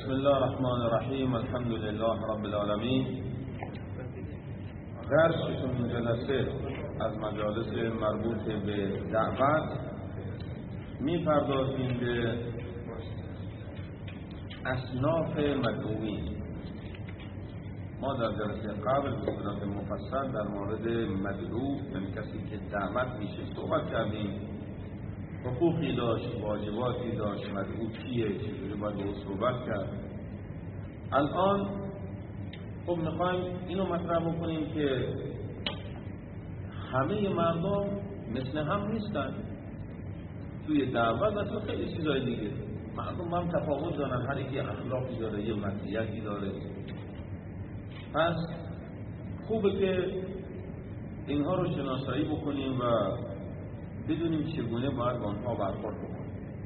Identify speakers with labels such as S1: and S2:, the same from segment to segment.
S1: بسم الله الرحمن الرحیم. الحمد لله رب العالمین. درسشون جلسه از مجالس مربوط به دعوت میپردازیم به اصناف مدعوین. ما در جلسه قبل به صورت مفصل در مورد مدعو، یعنی کسی که دعوت میشه، صحبت کردیم. حقوقی داشت، واجباتی داشت، مدعو کیه، چجوری باید با او صحبت کرد. الان خب میخوایم اینو مطرح بکنیم که همه مردم مثل هم نیستن توی دعوت و تو خیلی چیزای دیگه. مردم هم تفاوت دارن، هر یکی اخلاقی داره، یه مزیتی داره. پس خوبه که اینها رو شناسایی بکنیم و بدونیم چگونه باید با آنها برخورد بکنیم.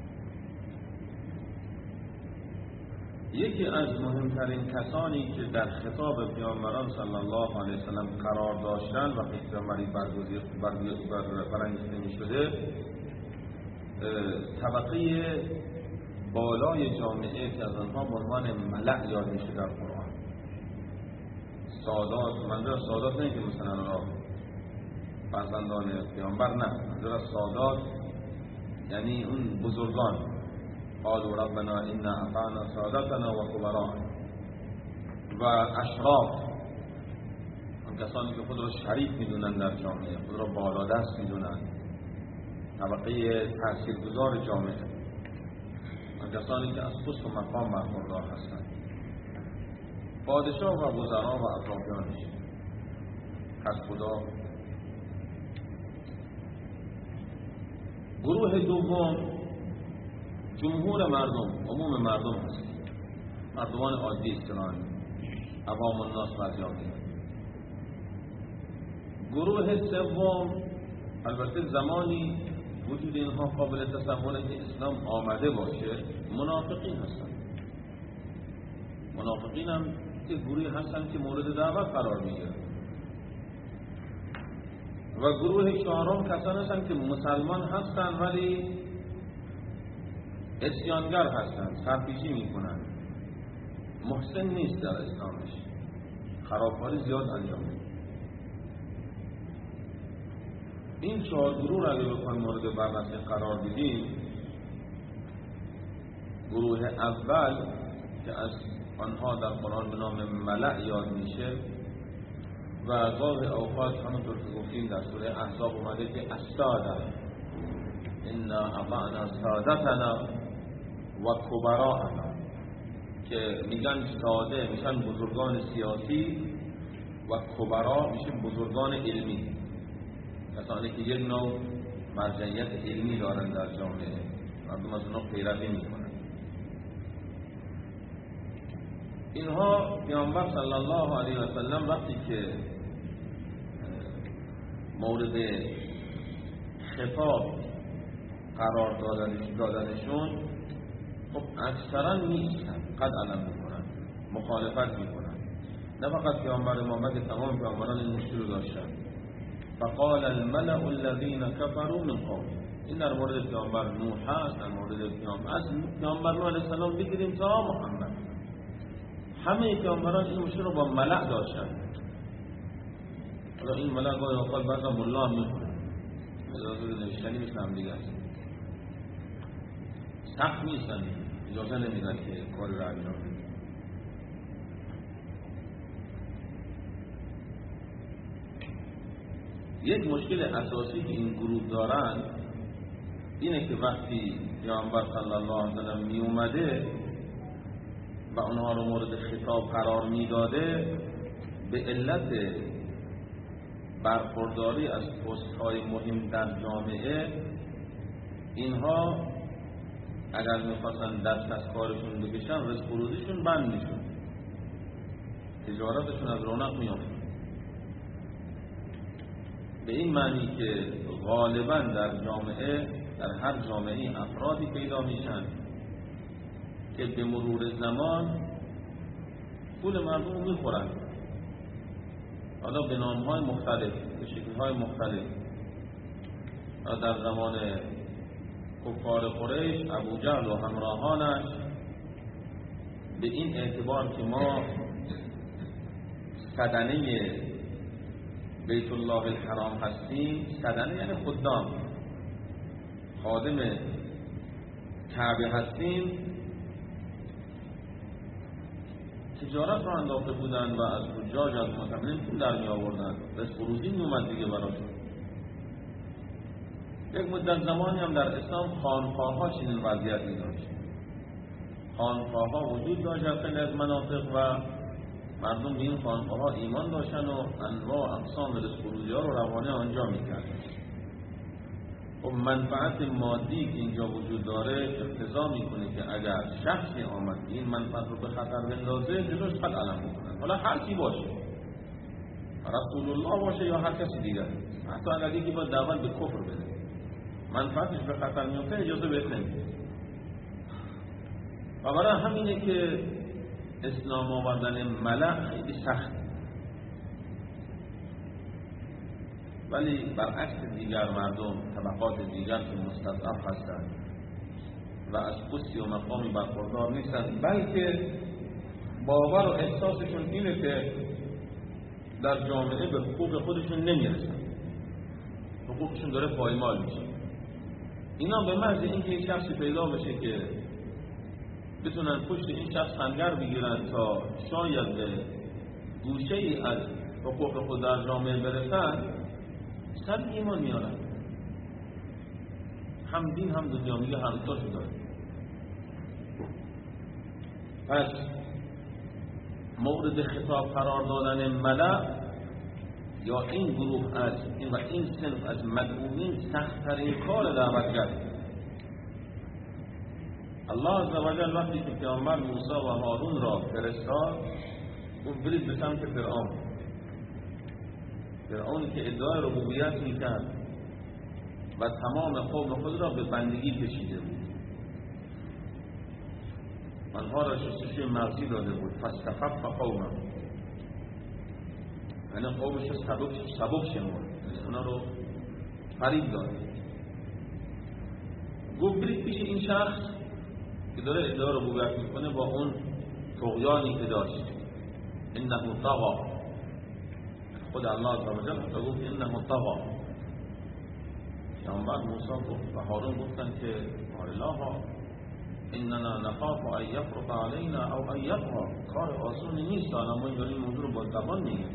S1: یکی از مهمترین کسانی که در خطاب پیامبران صلی الله علیه وسلم قرار داشتن و پیامبری برانگیخته می شده، طبقه بالای جامعه که از آنها به عنوان ملأ یاد میشه در قرآن. سادات، منظور سادات نه که مثلا را فرزندان پیامبر، نه، منظور سادات یعنی اون بزرگان. قالوا ربنا انا اطعنا سادتنا و کبراءنا. و اشراف، اون کسانی که خود را شریف میدونن در جامعه، خود را بالادست میدونن، طبقه تاثیرگذار جامعه، اون کسانی که از پست و مقام برخوردار هستند، پادشاه و وزرا و اطرافیانش، از خدا. گروه دوم جمهور مردم، عموم مردم هست، مردمان عادی استران، عوام الناس و جامعه. گروه سوم، البته زمانی وجود اینها قابل تصوره که اسلام آمده باشه، منافقین هستند. منافقین هم که گروهی هستند که مورد دعوت قرار میگیرند. و گروه چهارم کسانی هستند که مسلمان هستند ولی عصیانگر هستند، سرپیچی میکنند، محسن نیست در اسلامش، خرابکاری زیاد انجام میده. این چهار گروه را اگه بخوایم مورد بررسی قرار بدیم، گروه اول که از آنها در قرآن به نام ملأ یاد میشه و گاه اوقات همونطور که گفتیم در سوره احزاب اومده که الساده انا اطعنا سادتنا و کبراءنا، که میگن ساده میشن بزرگان سیاسی و کبرا میشن بزرگان علمی، کسانی که یک نوع مرجعیت علمی دارن در جامعه، مردم از اونها پیروی میکنن. اینها پیامبر صلی الله علیه و سلم وقتی که مورد خطاب قرار دادنشون، خب اکثرا نیستن، قد علم میکنن، مخالفت میکنن. نه فقط پیامبر ما، که تمام پیامبران این مشکل رو داشتن. فقال الملأ الذين كفروا من قوم. این در مورد پیامبر نوح هست، در مورد پیامبر نوح علیه السلام بگیریم تا محمد. همه پیامبران این مشکل رو با ملأ داشتن. حالا این ملأ گاهی اوقات بعضا ملا هم میکنن، اجازه نوشتنی مثل هم دیگه هست، سخت نیستن، اجازه نمیدن که کار رو انجام بدن. یک مشکل اساسی که این گروه دارن اینه که وقتی پیامبر صلی الله علیه و سلم می اومده و اونها رو مورد خطاب قرار میداده، به علت برخورداری از پست‌های مهم در جامعه، اینها اگر میخواستن دست از کارشون بکشن، رزق و روزیشون بند میشون، تجارتشون از رونق میافت. به این معنی که غالبا در جامعه، در هر جامعه افرادی پیدا میشن که به مرور زمان پول مردم رو میخورن، حالا به نامهای مختلف، به شکلهای مختلف. در زمان کفار قریش، ابوجهل و همراهانش به این اعتبار که ما سدنه بیت الله الحرام هستیم. سدنه یعنی خدام، خادم کعبه هستیم. تجارت رو انداخته بودن و از حجاج از معتمرین پول در می آوردن، رزق و روزی می اومد دیگه براشون. یک مدت زمانی هم در اسلام خانقاه ها چنین وضعیتی داشت. خانقاه ها وجود داشت در خیلی از مناطق و مردم به این خانقاه ها ایمان داشتن و انواع اقسام رزق و روزی ها رو روانه آنجا میکردن. خب منفعت مادی که اینجا وجود داره اقتضا میکنه که اگر شخصی آمد این منفعت رو به خطر بندازه جلوش قد علم بکنن، حالا هر کی باشه، رسول الله باشه یا هر کسی دیگر، حتی اگر یکی با دعوت به کفر بده منفعتش به خطر میفته اجازه بهت نمیده. و برای همینه که اسلام آوردن ملأ خیلی سخت، ولی برعکس دیگر مردم، طبقات دیگر که مستضعف هستند و از قصی و مقامی برخوردار نیستند، بلکه باور و احساسشون اینه که در جامعه به حقوق خودشون نمیرسن، حقوقشون داره پایمال میشه. اینا به محض اینکه یک شخصی پیدا بشه که بتونن پشت این شخص خنجر بگیرن تا شاید به گوشه ای از حقوق خود در جامعه برسن، سر ایمان میارن. هم دین هم دنیا میگه هر دوتاشو داره. پس مورد خطاب قرار دادن ملأ یا این گروه از این صنف از مدعوین سخت‌ترین کار دعوتگر. الله عزوجل وقتی که پیامبر موسی و هارون را فرستاد گفت برید به سمت فرعونی که ادعای ربوبیت میکرد و تمام قوم خود را به بندگی کشیده بود، آنها را شستشوی مغزی داده بود. فاستخف قومه، یعنی قومش سبک شمرد، یعنی اونا رو فریب داد. گفت برید پیش این شخص که داره ادعای ربوبیت میکنه با اون طغیانی که داشت، انه طغی. خود الله عزوجل گفت انه طغی. پیامبر موسی گفت و هارون گفتن که الها اننا نخاف ان یفرط علینا او ان یطغی. کار آسونی نیست، الان ما این موضوع رو با زبان میگیم.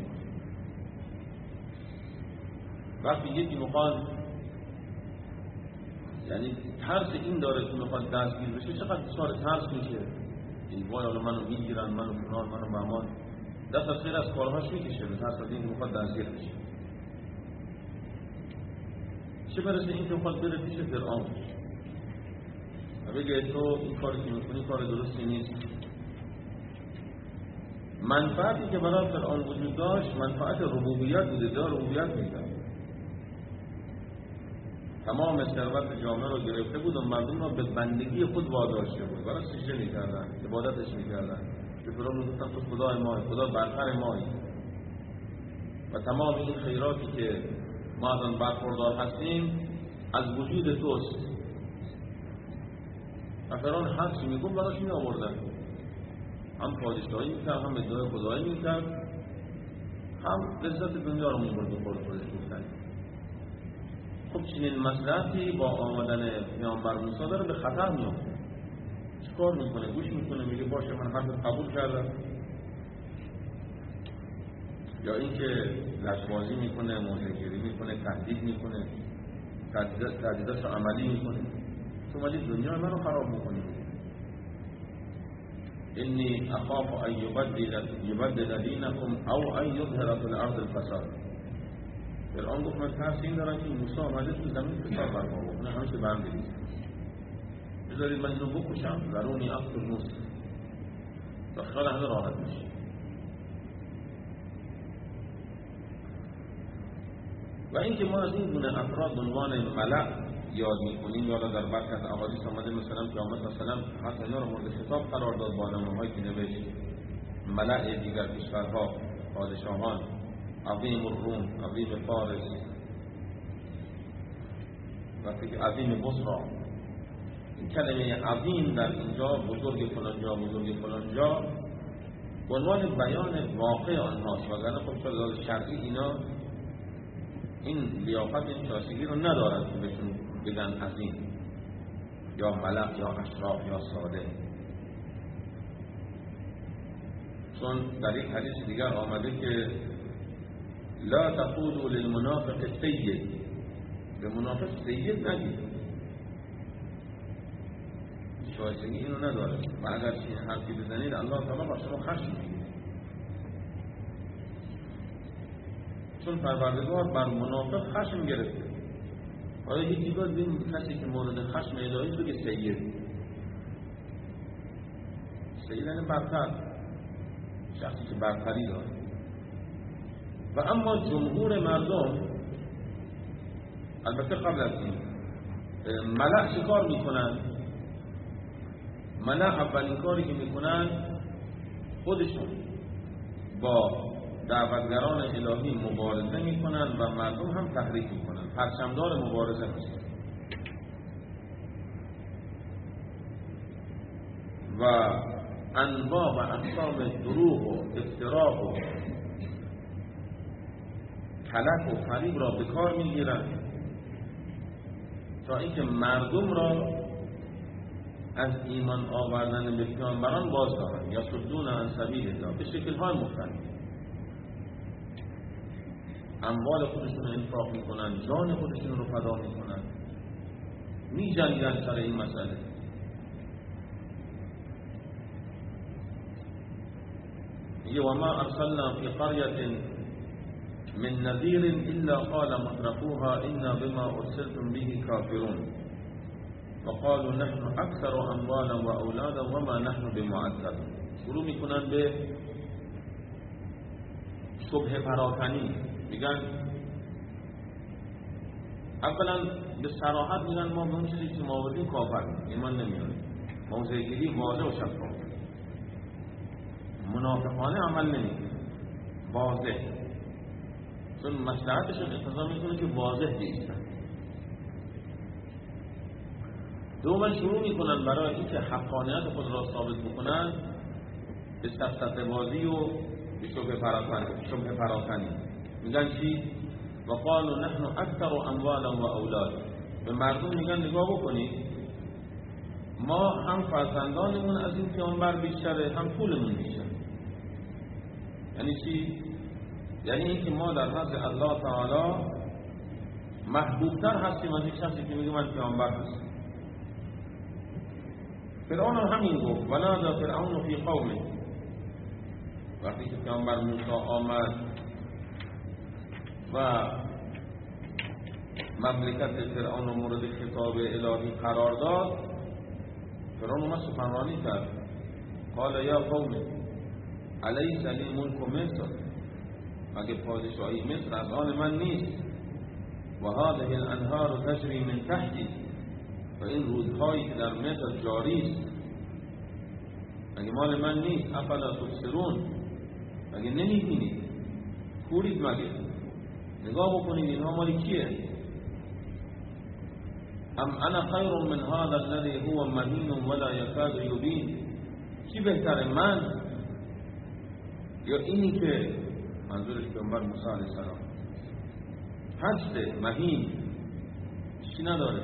S1: وقتی یکی میخواد، یعنی ترس این داره که میخواد دستگیر بشه، چقدر بسیار ترس میشه، این وای حالا منو میگیرن، منو فلان، منو بهمان، دست از خیر از کارهاش میکشه به ترس از این که میخواد دستگیر بشه. چه برسه این که میخواد بره پیش فرعون و بگه تو این کاری که میکنی کار درستی نیست. منفعتی که برای فرعون وجود داشت منفعت ربوبیت بوده، دار ربوبیت میکرد. تمام ثروت جامعه رو گرفته بود و مردم را به بندگی خود واداشته بود، برای سجده میکردن، عبادتش میکردن. به فرعون گفتن تو خدای ما، خدا برتر ما، و تمام این خیراتی که ما از آن برخوردار هستیم از وجود توست. و فرعون هر چی میگفت براش میآوردن، هم پادشاهی میکرد، هم ادعای خدایی میکرد، هم لذت دنیا رو میبرد به خودش گفتن. خب چنین مصلحتی با آمدن پیامبر موسی داره به خطر میفته. چیکار میکنه؟ گوش میکنه، میگه باشه من حرف قبول کردم، یا اینکه لجبازی میکنه، موضع‌گیری میکنه، تهدید میکنه، تهدیدات رو عملی میکنه. تو اومدی دنیا من رو خراب میکنی. انی اخاف ان یبدل دینکم او ان یظهر فی الارض الفساد. فرعون گفت من ترس این دارم که موسی آمده تو زمین فساد برپا بکنه، همه چی برم بریزه. بذارید من اینو بکشم، ذرونی اقتل موسی، تا خیال همه راحت میشه. و اینکه ما از این گونه افراد عنوان ملأ یاد میکنیم، یا در برخی از احادیث آمده مثلا پیامبر صلی الله علیه و آله اینا رو مورد خطاب قرار داد با نامه‌هایی که نوشت. ملأ دیگر کشورها، پادشاهان، عظیم الروم، عظیم فارس و عظیم بصره، این کلمه عظیم در اینجا بزرگ فلان جا بزرگ فلان جا به عنوان بیان واقع آنهاست، وگرنه خب شد شرعی اینا این لیاقت این شایستگی رو ندارن که بهشون بگن عظیم یا ملک یا اشراف یا ساده. چون در یک حدیث دیگر آمده که لا تقولوا للمنافق سید، به منافق سید نگید، شایستگی اینو نداره و اگر این حرفی بزنید الله تعالی با شما خشم میگیره. چون پروردگار بر منافق خشم گرفته. حالا یک دیگر بین کسی که مورد خشم الهی بگه سید، سید یعنی برتر، شخصی که برتری داره. و اما جمهور مردم البته قبل از این ملأ چه کار میکنن؟ ملأ اولین کاری که میکنن خودشون با دعوتگران الهی مبارزه میکنن و مردم هم تحریک میکنن، پرچمدار مبارزه هستن و انواع و اقسام دروغ و افتراء و کلک و فریب را به کار میگیرن تا اینکه مردم را از ایمان آوردن به پیامبران باز دارن یا صدون عن سبیل الله به شکل‌های مختلف. اموال خودشون رو انفاق میکنن، جان خودشون رو فدا میکنن، میجنگن سر این مسئله. وما ارسلنا في قرية من نذير الا قال مترفوها انا بما ارسلتم به كافرون وقالوا نحن اكثر اموالا واولادا وما نحن بمعذبين. شروع میکنن به شبهه پراکنی، میگن اولا به صراحت میگن ما به اون چیزی که ما آوردیم کافر ایمان نمیاریم، موضع‌گیری واضح و شفاف، منافقانه عمل نمیکنه، واضح، چون مصلحتشون اقتضا میکنه که واضح بیستن. دوما شروع میکنن برای اینکه حقانیت خود را ثابت بکنن به سفسطه بازی و به شبه پراکنی. میگن چی؟ و قالوا نحن اکثر اموالا و اولاد. به مردم میگن نگاه بکنید ما هم فرزندانمون از این پیامبر بیشتره هم پولمون بیشتره. یعنی چی؟ یعنی اینکه ما در نزد الله تعالی محبوبتر هستیم از یک شخصی که میگه من پیامبر هستم. فرعون هم همین گفت ونادى فرعون فی قومه، وقتی که پیامبر موسی آمد و مملکت فرعون مورد خطاب الهی قرار داد، فرعون اومد سخنرانی کرد، قال یا قوم الیس لی ملک مصر، مگه پادشاهی مصر از آن من نیست؟ و هذه الانهار تجری من تحتی، و این رودهایی که در مصر جاری است مگه مال من نیست؟ افلا تبصرون، مگه نمیبینید؟ کورید مگه؟ نگاه بکنید اینها مالی کیه؟ ام انا خیر من هذا الذي هو مهین ولا یکاد یبین، کی بهتره من یا اینی که منظورش پیامبر موسی علیه السلام هسته مهین چی نداره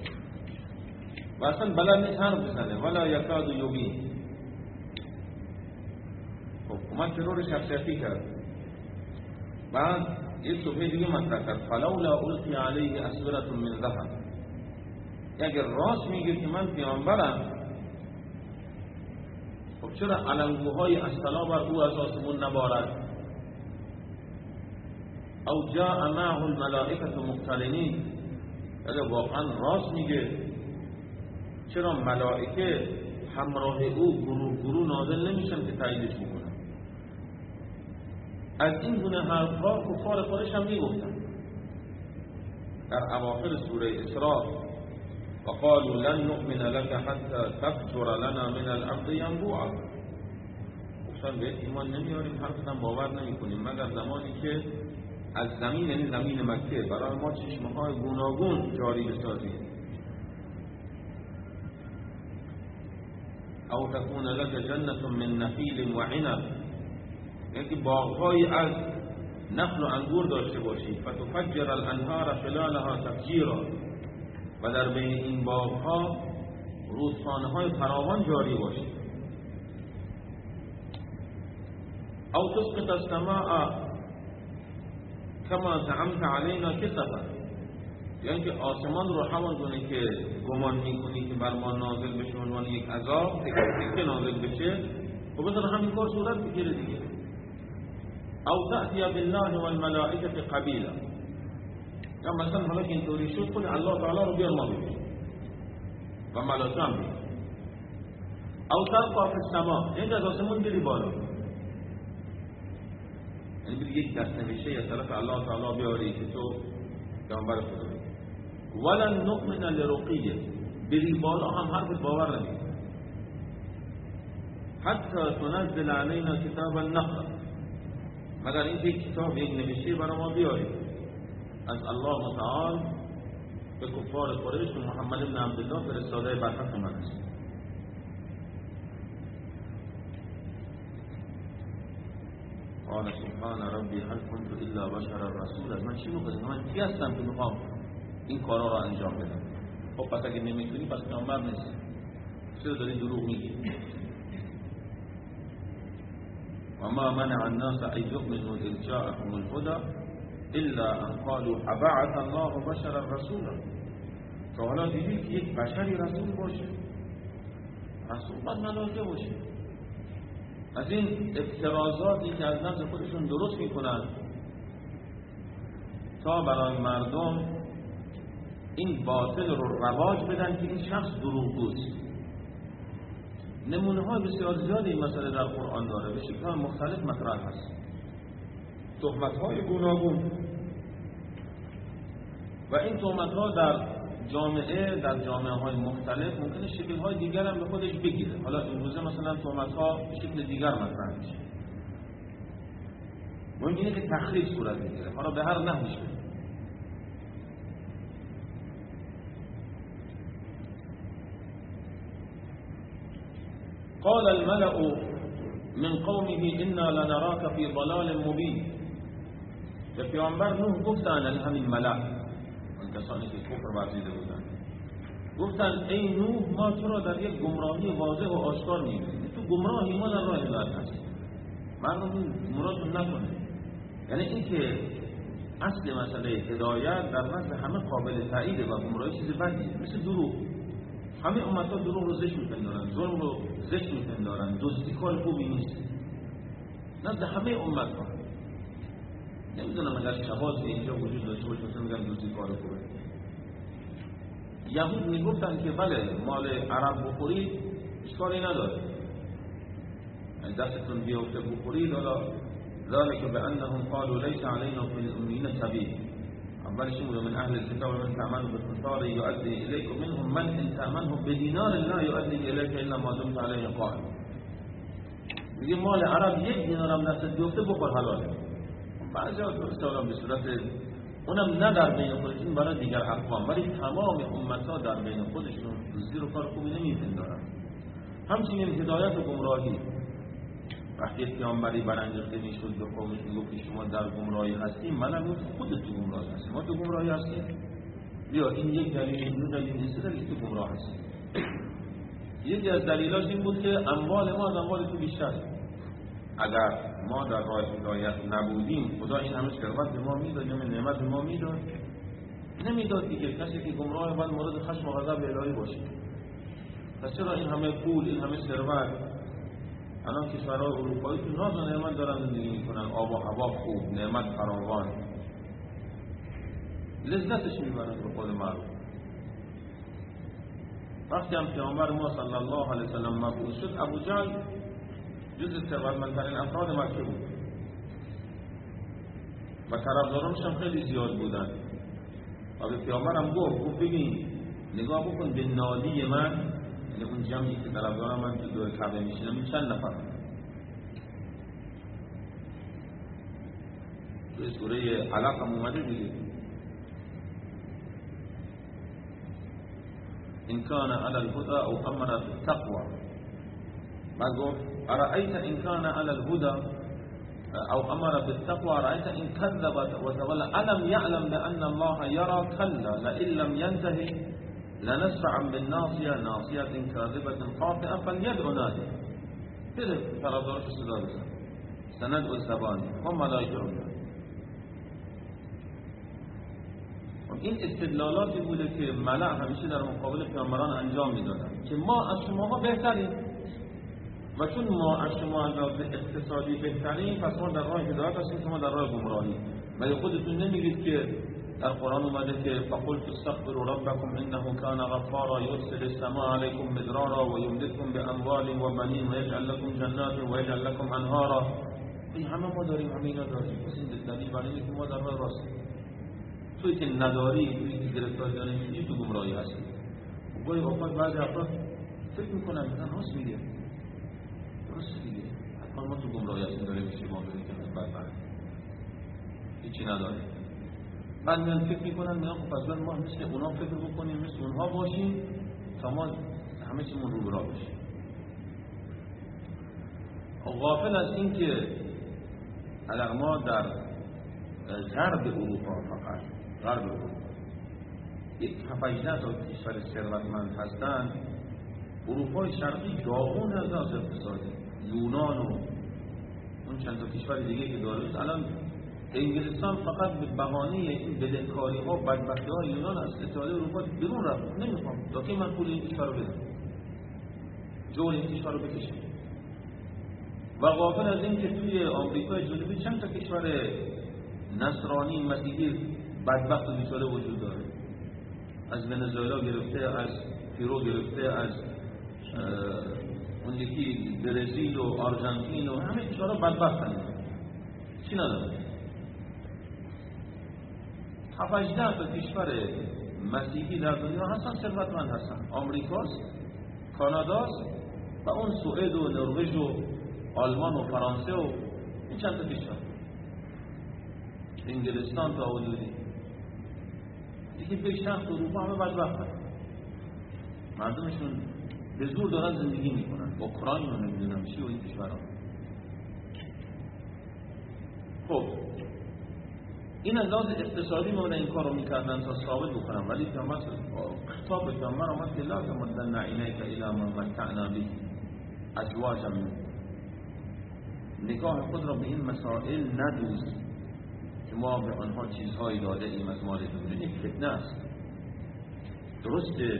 S1: و اصلا بلد نیست حرف بزنه ولا یکاد یبین. خب اومد ترور شخصیتی کرد. بعد یک شبهه دیگه مطرح کرد فلولا القی علیه اسوره من ذهب، اگر راست میگه که من پیامبرم خب چرا علنگوهای از طلا بر او از آسمون نبارد؟ او جاء معه الملائکه مقترنین، اگر واقعا راست میگه چرا ملائکه همراه او گروه گروه نازل نمیشن که تاییدش بکنن؟ از این گونه حرفها کفار قریش هم میگفتن. در اواخر سوره اسراء وقالوا لن نؤمن لك حتى تفجر لنا من الارض ينبوعا، گفتن به ایمان نمیاریم، حرفتم باور نمیکنیم مگر زمانی که از زمین، یعنی زمین مکه، برای ما چشمه‌های گوناگون جاری بسازید. او تكون لك جنة من نخیل و عنب، یعنی باغ‌های از نخل و انگور داشته باشی، فتفجر الانهار خلالها تفجیرا، و در بین این باغ‌ها رودخانه‌های فراوان جاری باشی. او تسقط السماء کما زعمت علینا کسفا، یعنی که آسمان رو همان گونه که گمان میکنی که بر ما نازل بشه عنوان یک عذاب که نازل بشه، و بذار همین کار صورت بگیره دیگه. او تأتی بالله والملائکه قبیلا، یا مثلا حالا که اینطوری شد خود الله تعالی رو بیار ما بگیر و ملائکه هم بگیر. او تلقا فی السماء، یعنی از آسمان بری بالا، یعنی بری یک دستنوشته از طرف الله تعالی بیاری که تو پیامبر خدا. ولن نؤمن لرقیه، بری بالا هم حرف باور نمی حتی تنزل علینا کتابا نقرأ، مگر اینکه کتاب یک نوشته برای ما بیاری از الله متعال به کفار قریش و محمد بن عبدالله فرستاده بر حق من است. قال سبحان ربی هل كنت الا بشرا رسولا، من چی میکنم؟ من کی هستم که میخوام این کارا رو انجام بدم؟ خب پس اگه نمیتونی پس پیامبر نیستی، چرا داری دروغ میگی؟ و ما منع الناس ان يؤمنوا اذ جاءهم الهدى الا ان قالوا ابعث الله بشرا رسولا. تو حالا دیدی که یک بشری رسول باشه، رسول باید ملائکه باشه. از این اعتراضاتی که از نفس خودشون درست میکنن تا برای مردم این باطل رو رواج بدن که این شخص دروغگوست. نمونه های بسیار زیادی این مسئله در قرآن داره، به شکل‌های مختلف مطرح هست. تهمت های گوناگون، و این تهمت ها در جامعه های مختلف ممکنه شکل های دیگر هم به خودش بگیره. حالا امروزه مثلا تهمت ها به شکل دیگر مطرح میشه، ممکنه که تخریب صورت بگیره، حالا به هر نحویش بگیره. قال الملأ من قومه انا لنراك في ضلال مبین، به پیامبر نوح گفتن، همین ملأ اون کسانی که کفر ورزیده بودن، گفتن ای نوح ما تو را در یک گمراهی واضح و آشکار می‌بینیم، تو گمراهی، ما در راه هدایت هستیم، مردم گمراهتون نکنه. یعنی این که اصل مسئله هدایت در نزد همه قابل تاییده و گمراهی چیز بدیه، مثل دروغ. همه امت‌ها دروغ رو زشت می‌پندارن، ظلم رو زشت می‌پندارن، دزدی کار خوبی نیست نزد همه امت‌ها. نمیدونم اگر شواذ اینجا وجود داشته باشه مثلا میگن دزدی کار خوبه. یهود میگفتن که بله مال عرب بخورید اشکالی نداره، یعنی دستتون بیفته بخورید، حالا ذلك بانهم قالوا ليس علينا في الاميين سبيل، اولش این من اهل الكتاب من تعمل بالقنطار يؤدي اليكم منهم من ان تعمله بدینار لا يؤدي اليك الا ما دمت عليه قائم. میگه مال عرب یک دینار هم دستت بیفته بخور حلاله. بعضیا درسته به صورت اونم نه در بین خودشون، برای دیگر اقوام، ولی تمام امت‌ها در بین خودشون دزدی رو کار خوبی نمی‌پندارن. همچنین هدایت و گمراهی، وقتی پیامبری برانگیخته میشد به قومش میگفت که شما در گمراهی هستیم، منم گفتم خودت تو گمراهی هستی، ما تو گمراهی هستیم، بیا این یک دلیل، دو دلیل نیست، دلیل تو گمراه هستی. یکی از دلیلاش این بود که اموال ما از اموال تو بیشتره. اگر ما در راه هدایت نبودیم خدا این همه ثروت به ما میداد، یا نعمت به ما میداد؟ نمیداد دیگه. کسی که گمراه باید مورد خشم و غضب الهی باشه. پس چرا این همه پول، این همه ثروت؟ الان کشورهای اروپایی تو ناز و نعمت دارن زندگی میکنن، آب و هوا خوب، نعمت فراوان، لذتش میبرن به خود مردم. وقتی هم پیامبر ما صلی الله علیه وسلم مبعوث شد، ابو جهل جز ثروتمندترین افراد مکه بود و طرفدارانش هم خیلی زیاد بودن و به پیامبر هم گفت ببین نگاه بکن به نادی من، یعنی اون جمعی که طرفداران من تو دور کعبه میشینم، این چند نفر؟ توی سوره علق هم اومده دیگه، این کان علی الهدى او امر بالتقوى و گفت ارأیت ان کان علی الهدى او امر بالتقوى ارأیت ان کذب وتولى الم یعلم بان الله یرى کلا لئن لم ینتهی لنسفعا بالناصیه ناصیه کاذبه خاطئه فلیدع نادیه. بره فرادارش صدا بزن سند و زبانی و ملائکه رو میاد. این استدلالاتی بوده که ملأ همیشه در مقابل پیامبران انجام میدادن که ما از شماها بهتریم و چون ما از شما از لحاظ اقتصادی بهتریم پس ما در راه هدایت هستیم، شما در راه گمراهی. ولی خودتون نمیگید که در قرآن اومده که فقلت استغفروا ربکم انه کان غفارا یرسل السماء علیکم مدرارا و یمددکم باموال و بنین و یجعل لكم جنات و یجعل لكم انهارا. این همه ما داریم، همه اینا داریم، پس این دلیل برای اینه که ما در راه راست. توی که نداری، توی که گرفتاری نمیشی، تو گمراهی هستی. گاهی اوقات بعضی افراد فکر میکنن مثلا راست میگه، درست دیگه، حتما ما تو گمراهی هستیم، داره میشه ما بریم که بعد هیچی نداره. بعد میان فکر میکنن میان خب پس ما مثل اونا فکر بکنیم، مثل اونها باشیم تا ما همه چیمون رو برا بشیم. غافل از این که ما در غرب اروپا، فقط غرب اروپا یک 18 تا کشور ثروتمند هستند. اروپای شرقی داغون از لحاظ اقتصادی، یونان و اون چند تا کشور دیگه که داره. الان انگلستان فقط به بهانه این بدهکاری ها و بدبختی های یونان از اتحادیه اروپا بیرون رفت. نمیخوام تا که من پول این کشور رو بدم، جور این کشور رو بکشم. و غافل از این که توی آمریکای جنوبی چند تا کشور نصرانی مسیحی بدبخت و بیچاره وجود داره، از ونزوئلا گرفته، از پیرو گرفته، از اون یکی برزیل و آرژانتین و همه کشورها بدبختن، چی نداره. 18 تا کشور مسیحی در دنیا هستن، ثروتمند هستن. آمریکاست، کاناداست و اون سوئد و نروژ و آلمان و فرانسه و این چند تا کشور، انگلستان تا حدودی دیگه. بیشتر اروپا همه بدبختن، مردمشون به زور دارن زندگی میکنن، اوکراین رو نمیدونم چی و این کشورها. خب این از لحاظ اقتصادی ما این کار رو میکردن تا ثابت بکنم، ولی پیامبر خطاب به پیامبر آمد که لا تمدن عینیک الی ما متعنا به ازواجا منهم، نگاه خود را به این مسائل ندوز که ما به آنها چیزهایی داده ایم از مال دنیا. این فتنه است. درسته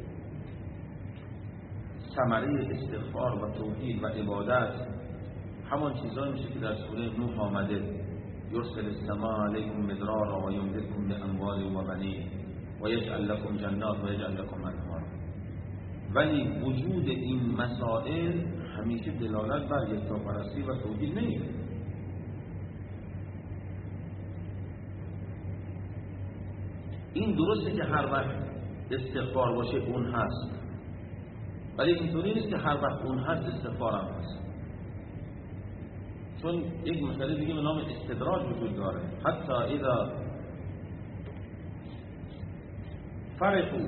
S1: ثمره استغفار و توحید و عبادت همان چیزهایی میشه که در سوره نوح آمده، یرسل السماء علیکم مدرارا و یمددکم باموال و بنین و یجعل لكم جنات و یجعل لكم انهارا. ولی وجود این مسائل همیشه دلالت بر یکتاپرستی و توحید نمیده. این درسته که هر وقت استغفار باشه اون هست، ولی اینطوری نیست که هر وقت اون هست استغفار هم هست. چون یک مسئله دیگه به نام استدراج وجود داره. حتی اذا فرحوا،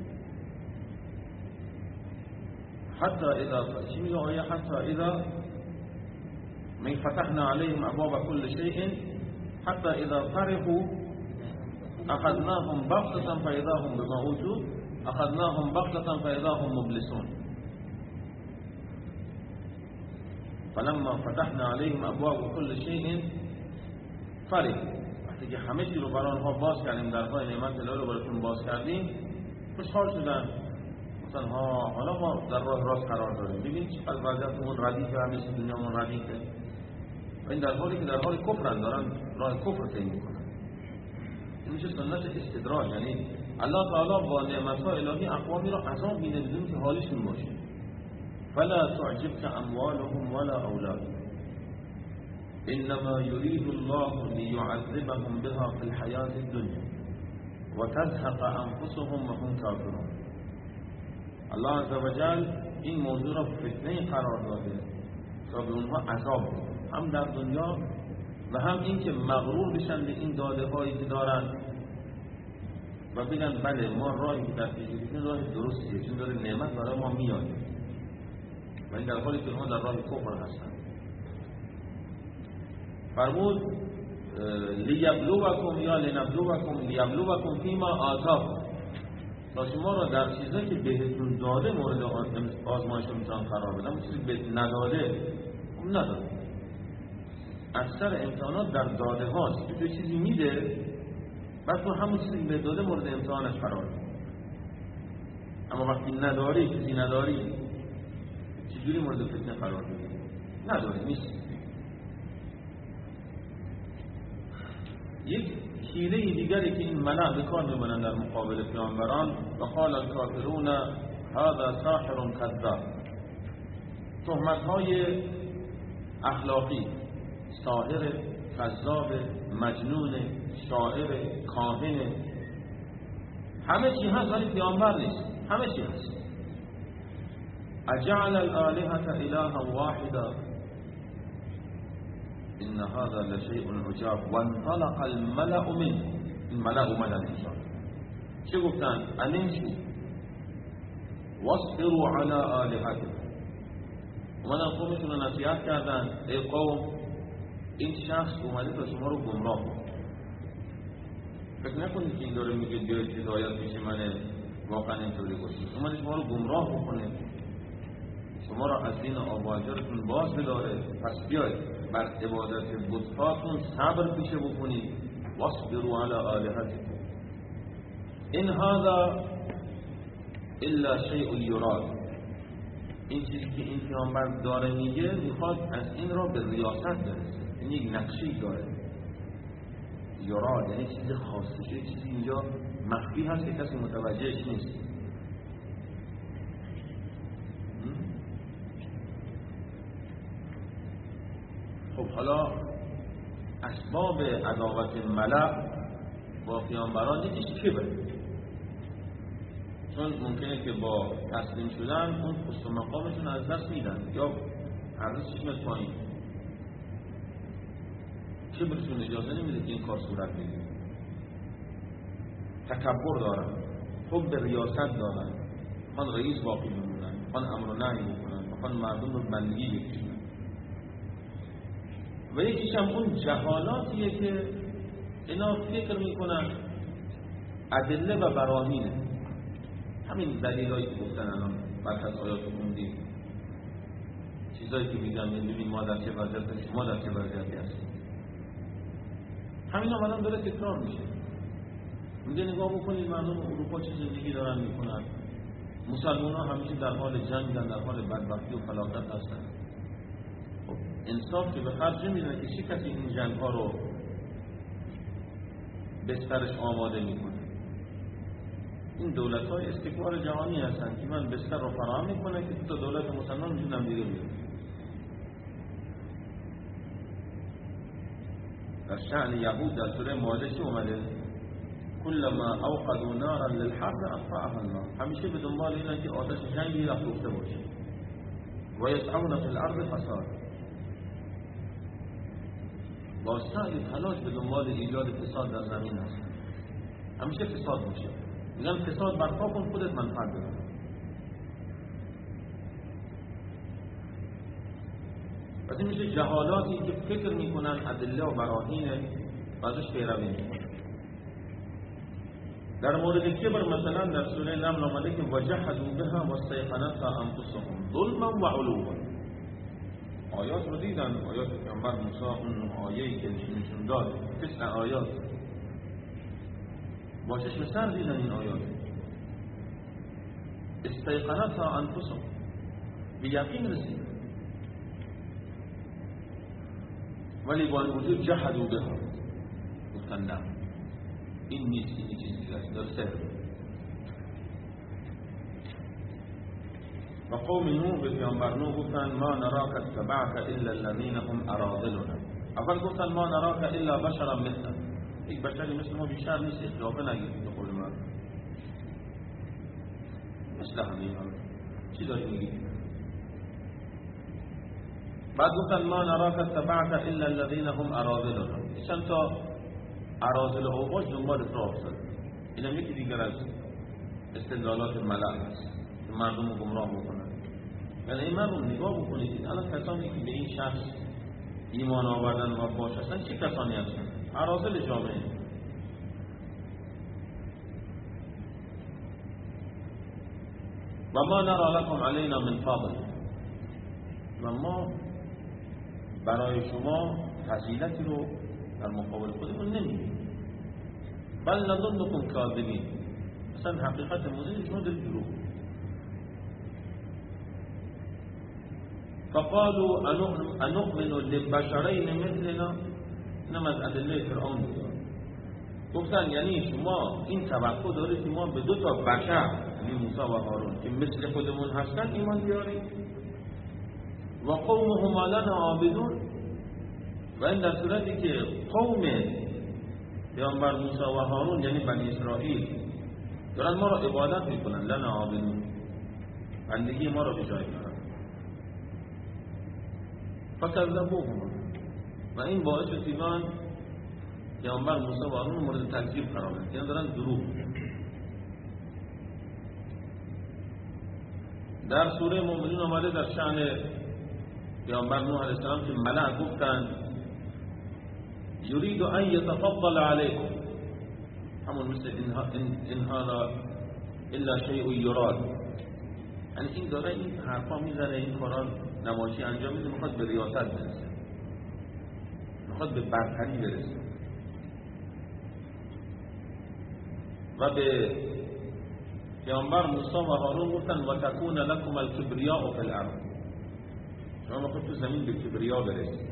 S1: حتی اذا من فتحنا عليهم ابواب كل شيء حتى اذا فرحوا اخذناهم بغتة فاذا هم بما اوتوا اخذناهم بغتة فاذا هم مبلسون. فلما فتحنا عليهم ابواب كل شيء فرحوا، وقتی که همه چیز رو برای آنها باز کردیم، درهای نعمت الهی رو براشون باز کردیم، خوشحال شدن. مثلا حالا ما در راه راست قرار داریم، ببین چقدر وضعیتمون ردیفه، همه چیز دنیامون ردیفه. و این در حالی که در حال کفرن، دارن راه کفر طی میکنن. این میشه سنت استدراج، یعنی الله تعالی با نعمت‌های الهی اقوامی را عذاب میده بدون که حالشون باشه. فلا تعجبك اموالهم ولا اولادهم انما يريد الله ليعذبهم بها في الحياة الدنيا وتزهق انفسهم وهم كافرون. الله عزوجل این موضوع را فتنه قرار داده تا به اونها عذاب بده، هم در دنیا و هم این که مغرور بشن به این داده هایی که دارن و بگن بله ما راهی که در پیش راه درستیه، چون داره نعمت برای ما میاد. و این در حالی که اونها در راه کفر هستند. فرمود لیبلوکم یا لنبلوکم لیبلوکم فیما آتاکم، تا شما را در چیزایی که بهتون داده مورد آزمایش امتحان قرار بده. اما چیزی بهتون نداده نداده. اکثر امتحانات در داده هاست که تو چیزی میده بعد تو همون چیزی که داده مورد امتحانش قرار بده. اما وقتی نداری، چیزی نداری، چجوری مورد فتنه قرار بده؟ نداری، نیست. یک حیله دیگری که این ملأ به کار میبرند در مقابل پیامبران، و قال الکافرون هذا ساحر کذاب، تهمت‌های اخلاقی، ساحر، کذاب، مجنون، شاعر، کاهن، همه چی هست ولی پیامبر نیست. همه چی هست. اجعل الالهة الها واحدا ان هذا لشيء عجاب وانطلق الملأ منه. این ملأ اومدن اینجا چه گفتن؟ انمشوا واصبروا على آلهتكم. اومدن قومشون رو نصیحت کردن، ای قوم این شخص اومده تا شما رو گمراه کنه. فکر نکنید که این داره میگه بیایید هدایت پیش منه، واقعا اینطوری گفتید. اومده شما رو گمراه بکنه، شما را از دین آباجرتون باز بداره. پس بیایید بر عبادت بت‌هاتون صبر پیشه بکنید. واصبروا علی آلهتکم ان هذا الا شیء یراد. این چیزی که این پیامبر داره میگه میخواد از این را به ریاست برسه. این یک نقشی داره. یراد یعنی چیز خاصه، چیزی اینجا مخفی هست که کسی متوجهش نیست. خب حالا اسباب عداوت ملأ با پیامبران یکیش کبره، چون ممکنه که با تسلیم شدن اون پست و مقامشون از دست میدن یا ارزشش میاد پایین. کبرشون اجازه نمیده که این کار صورت بگیره. تکبر دارن، حب ریاست دارن، میخوان رئیس باقی بمونن، میخوان امر و نهی بکنن، میخوان مردم رو بندگی بکشن. و یکیش هم اون جهالاتیه که اینا فکر میکنن ادله و براهینه. همین دلیلایی که گفتن الان بعد از آیات خوندیم، چیزایی که میگن میدونیم ما در چه وضعیتی هستیم، ما در چه وضعیتی هستیم، همین آمدن داره تکرار میشه. میگه نگاه بکنید مردم اروپا چه زندگی دارن میکنن، مسلمان ها همیشه در حال جنگن، در حال بدبختی و فلاکت هستن. خب انصاف که به خرج میدن که چه کسی این جنگ ها رو بسترش آماده میکنه؟ این دولت های استکبار جهانی هستن که من بستر رو فراهم میکنه که تا دولت مسلمان میتونم دیگه بیرون. در شأن یهود در سوره مائده چی اومده؟ کلما اوقدوا نارا للحرب اطفأها الله. همیشه به دنبال اینه که آتش جنگی را افروخته باشه. و یسعون فی الارض فساد. با سعی تلاش به دنبال ایجاد فساد در زمین هست. همیشه فساد میشه. میگن فساد برپا کن خودت منفعت ببر. پس این میشه جهالاتی که فکر میکنن ادله و براهینه و ازش پیروی میکنن. در مورد کبر مثلا در سوره نمل آمده که وجحدوا بها واستيقنتها انفسهم ظلما وعلوا. آیات رو دیدن، آیات پیامبر موسی، اون آیه‌ای که نشون داد 9 آیات با چشم سر دیدن این آیات. استيقنتها انفسهم، به یقین رسید، ولی با این وجود جحدوا بها، گفتن نه این نیست، این چیز دیگه است، داره سر. و قوم نوح به پیامبر نوح گفتن ما نراک اتبعک الا الذین هم اراذلنا. اول گفتن ما نراک الا بشرا مثلنا، یک بشری مثل ما بیشتر نیست، اضافه نگیرید به قول من، مثل همین چی داری میگی؟ بعد گفتن ما نراک اتبعک الا الذین هم اراذلنا. چند تا اراذل اوباش دنبالت راه افتاد. این هم یکی دیگر از استدلالات ملأ هست که مردم رو گمراه بکنن. یعنی من رو نگاه بکنید الان کسانی که به این شخص ایمان آوردن و باش هستن چه کسانی هستن؟ اراذل جامعه. و ما نرى لكم علینا من فضل، و ما برای شما فضیلتی رو در مقابل خودمون نمیدیم. بل نظنكم کاذبین، اصلا حقیقت موضوع شما دارید دروغ. فقالوا انؤمن للبشرین مثلنا، اینم از ادله فرعون بود. گفتن یعنی شما این توقع دارید که ما به دو تا بشر، یعنی موسی و هارون که مثل خودمون هستن ایمان بیاریم؟ و قومهما لنا عابدون، و این در صورتی که قوم پیامبر موسی و هارون یعنی بنی اسرائیل دارن ما را عبادت میکنن، لنا عابدون، بندگی ما را به جای میارن. فکذبوهما، و این باعث شد ایمان پیامبر موسی و هارون مورد تکذیب قرار دادن، یعنی دارن دروغ میگن. در سوره مومنون آمده در شأن پیامبر نوح علیه السلام که ملأ گفتند یرید ان یتفضل علیکم، همون مثل این هذا الا شیء یراد، یعنی این داره این حرفا میزنه، این کارا نمایشی انجام میده، میخواد به ریاست برسه، میخواد به برتری برسه و به پیامبر موسی و هارون گفتن و تکون لکم الکبریاء فی الارض، شما میخواد تو زمین به کبریا برسید.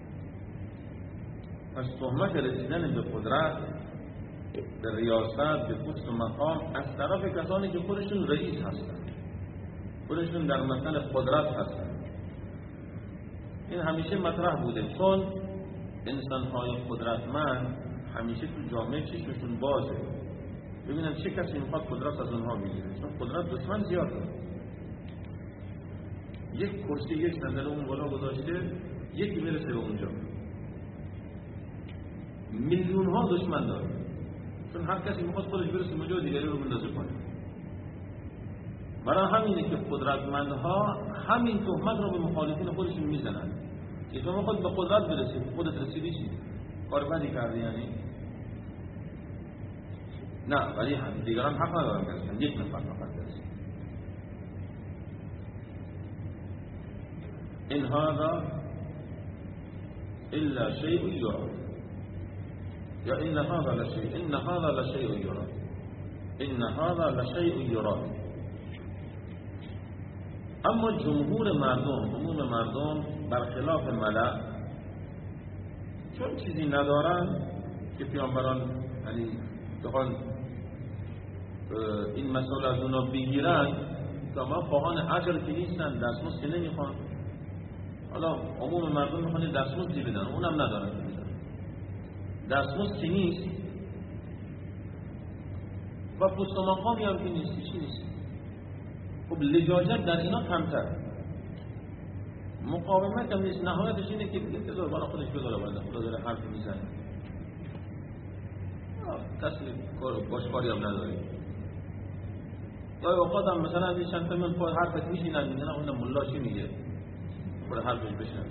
S1: پس تهمت رسیدن به قدرت، به ریاست، به پست و مقام از طرف کسانی که خودشون رئیس هستن، خودشون در مثل قدرت هستن، این همیشه مطرح بوده. چون انسان‌های قدرتمند همیشه تو جامعه چشمشون بازه ببینن چه کسی میخواد قدرت از اونها بگیره، چون قدرت دشمن زیاد داره. یک کرسی یک صندلی اون بالا گذاشته، یکی برسه به اونجا، میلیون ها دشمن داره، چون هر کسی میخواد خودش برسه به اونجا دیگری رو بندازه کنه. برای همینه که قدرتمندها همین تهمت رو به مخالفین خودشون میزنن که تو میخواد به قدرت برسی، خودت رسیدی چی؟ کار بدی کردی یعنی؟ نه، ولی دیگران حق ندارن برسن، یک نفر فقط برسن. این هذا الا شیء یراد، یا این هذا لشیء یراد، این هذا لشیء یراد. اما جمهور مردم، عموم مردم برخلاف ملأ، چون چیزی ندارن که پیامبران یعنی بخوان این مسئله از اونا بگیرن، که ما خواهان اجر که نیستن، دستمزد که نمیخوان. حالا عموم مردم میخوان دستمزدی بدن، اونم ندارن که بدن، دستمزد که نیست و پست و مقامی هم که نیست، چی نیست. خب لجاجت در اینا کمتر، مقاومت هم نیست. نهایتش اینه که بگه بذار برای خودش بذاره بنده، خدا داره حرف میزنه، کسی باش کاری هم نداره. یا اوقات هم مثلا یه چند تا من پای حرفت میشینن میگن اون ملا چی میگه، خود حرفش بشن.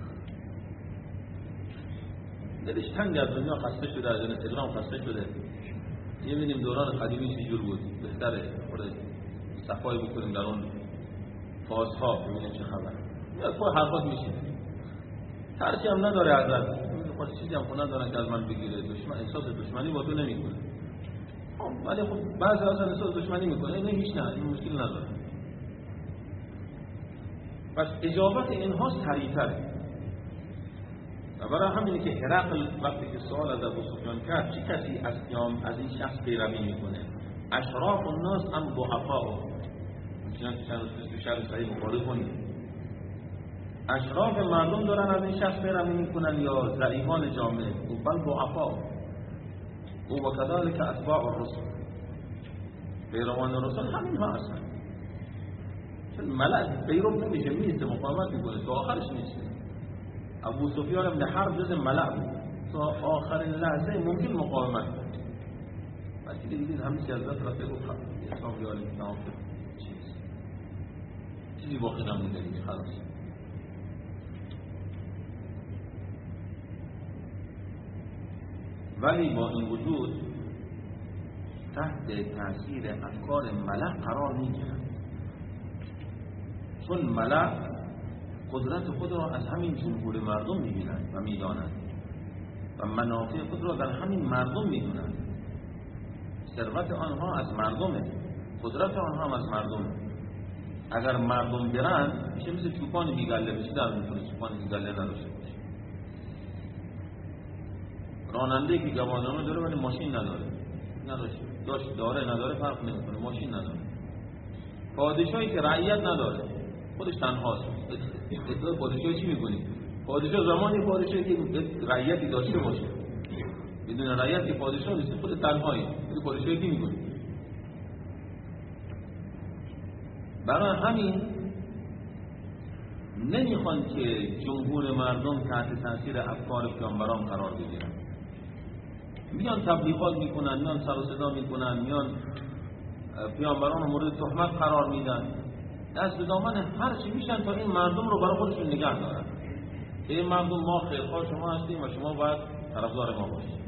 S1: دلش تنگ از دنیا خسته شده، از اینستاگرام خسته شده. میبینیم دوران قدیمی چه جور بود، بهتره خود صفایی بکنیم در اون فازها ببینیم چه خبر. میاد پای حرفات میشینه، ترسی هم نداره ازت، خود چیزی هم نداره که از من بگیره، دشمن احساس دشمنی با تو نمیکنه. ولی خب بعضی اصلا احساس دشمنی میکنه، این هیچ نه، این مشکل نداره. پس اجابت اینها سریع‌تره. و برای همینه که هرقل وقتی که سوال از ابو سفیان کرد چه کسی از این شخص پیروی میکنه، اشراف الناس ام ضعفاء، چون چند شهر صحیح بخاری کنید، اشراف مردم دارن از این شخص پیروی میکنن یا ضعیفان جامعه؟ و بل ضعفاء. و کذالک اتباع الرسل، پیروان رسول همین ها هستن. چون ملأ پیرو نمیشه، میسته مقاومت میکنه، تا آخرش میسته. ابو سفیان ابن حرب جز ملأ بود، تا آخرین لحظه ممکن مقاومت کنه. بعد که دیدید همین سیاست رفته گفت اسلام بیاریم تمام شد. چیزی باقی نمونده دیگه، خلاص. ولی با این وجود تحت تاثیر افکار ملأ قرار میگیرن، چون ملأ قدرت خود را از همین جمهور مردم میبینند و میدانند و منافع خود را در همین مردم میدونند. ثروت آنها از مردمه، قدرت آنها هم از مردمه. اگر مردم برن میشه مثل چوپان بیگله بشه، در میتونه چوپان بیگله نداشته باشه. راننده که گواهینامه داره ولی ماشین نداره، داره نداره فرق نمیکنه، ماشین نداره. پادشاهی که رعیت نداره، خودش تنهاست. ادعای پادشاهی چی میکنی؟ پادشاه زمانی پادشاهی که رعیتی داشته باشه، بدون رعیت که پادشاه نیست، خود تنهایی. پادشاهی کی میکنی؟ برای همین نمیخوان که جمهور مردم تحت تاثیر افکار پیامبران قرار بگیرن. میان تبلیغات میکنن، میان سر و صدا میکنن، میان پیامبران رو مورد تهمت قرار میدن، دست به دامن هر چی میشن تا این مردم رو برای خودشون نگه دارن. این مردم ما خیرخواه شما هستیم و شما باید طرفدار ما باشید.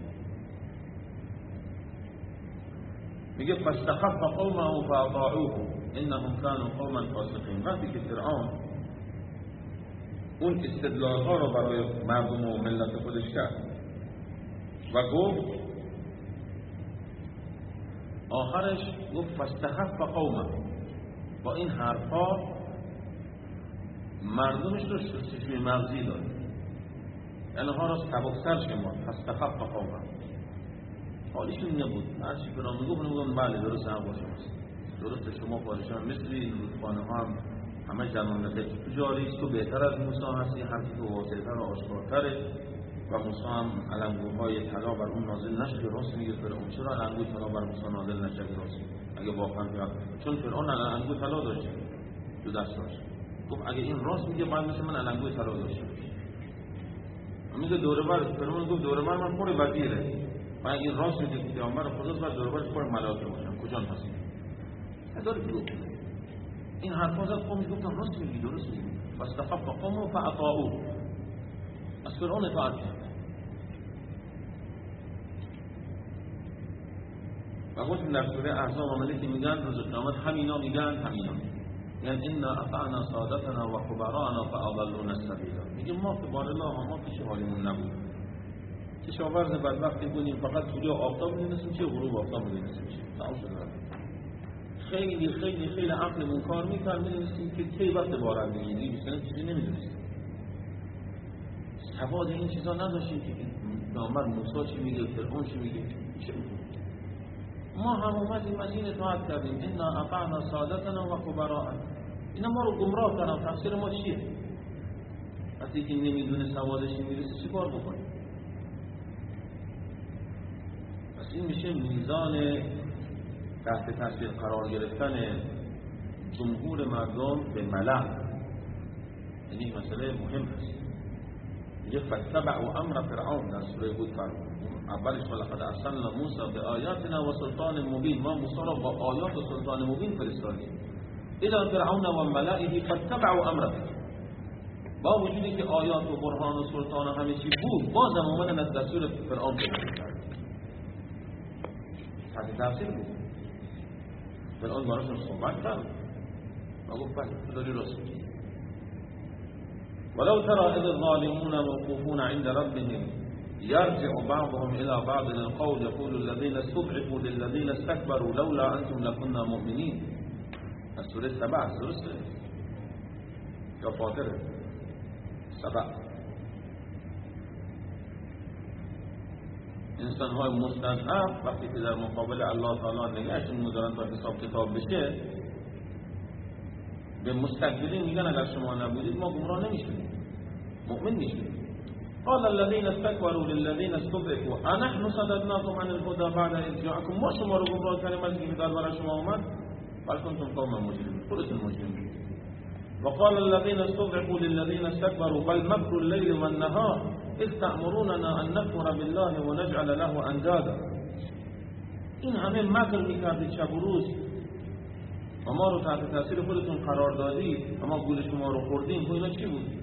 S1: میگه فاستخف قومه فاطاعوه انهم كانوا قوما فاسقین. وقتی که فرعون اون استدلال ها رو برای مردم و ملت خودش کرد و گفت، آخرش گفت فاستخف قومه، با این حرفا مردمش رو شستشوی مغزی داد، یعنی ها را سبکسر شما. فاستخف قومه حالیشون نبود، هرچی فرعون میگفت بله درست هم باشه، درست شما پادشاه مصری، این رودخانه ها هم همه در مملکت تو جاری است، تو بهتر از موسی هستی، حرفی تو واضح‌تر و آشکارتره و موسی هم علنگوهای طلا بر اون نازل نشد. راست میگه فرعون، چرا علنگوی طلا بر موسی نازل نشد؟ راست اگه واقعا چون فرعون علنگوی طلا داشت تو دستش، گفت اگه این راست میگه باید مثل من علنگوی طلا داشته باشه. میگه دوره بر فرعون گفت دوره بر من پر وزیره، و اگه این راست میگه پیامبر خدا باید دوره برش پر ملائکه باشن، کجا هست؟ نداره دروغ کنه. این حرفا زد، قومش گفتن راست میگی، درست میگی. فاستخف قومه فاطاعوه، از فرعون اطاعت کرد. و گفتیم در سوره احزاب آمده که میگن روز قیامت همینا میگن، یعنی انا اطعنا سادتنا و کبراءنا فاضلونا السبیل. میگه ما کبار الله، ما پیش حالمون نبود، کشاورز بدبختی بودیم، فقط طلوع آفتاب میدونستیم چه غروب آفتاب میدونستیم چه. تمام شد. خیلی خیلی خیلی عقلمون کار میکرد، میدونستیم که کی وقت بارندگی بیشتر چیزی نمیدونستیم. سواد این چیزا نداشتیم که پیامبر موسی چی میگه، فرعون چی میگه، چه میگه. ما هم اومدیم از این اطاعت کردیم، انا اطعنا سادتنا و کبراءنا. اینا ما رو گمراه کردن، تفسیر ما چیه؟ وقتی که نمیدونه سوادش نمیرسه چی کار بکنه؟ پس این میشه میزان تحت تاثیر قرار گرفتن جمهور مردم به ملأ. یعنی مسئله مهم است. میگه فاتبعوا امر فرعون در سوره هود فرمود. اولش ولقد ارسلنا موسی بآیاتنا و سلطان مبین، ما موسی را با آیات و سلطان مبین فرستادیم الی فرعون و ملئه فاتبعوا امر فرعون. با وجودی که آیات و برهان و سلطان و همه چی بود، بازم اومدن از دستور فرعون کردن. تحت تاثیر بود. فرعون براشون صحبت کرد و گفت بله داری راست میگی. ولو ترى اذ الظالمون موقوفون عند ربهم يرجع بعضهم الى بعض القول يقول الذين استضعفوا للذين استكبروا لولا انتم لكنا مؤمنين. از سوره 7 درسته یا فاطر 7. انسان های مستضعف وقتی که در مقابل الله تعالی نگهشون می‌دارن تا حساب کتاب بشه، به مستكبرین میگن اگر شما نبودید ما گمراه نمیشدیم، مؤمن میشدیم. قال الذين استكبروا للذين استضعفوا انحن صددناكم عن الهدى بعد اذ جاءكم. ما شما رو گمراه کردیم از اینکه هدایت برای شما اومد، بل کنتم قوما مجرمین، خودتون مجرمین. وقال الذين استضعفوا للذين استكبروا بل مكر الليل والنهار اذ تأمروننا ان نكفر بالله ونجعل له اندادا. این همه مکر میکردید شب و روز و ما رو تحت تاثیر خودتون قرار دادید و ما گول شما رو خوردیم. خب اینا چی بود؟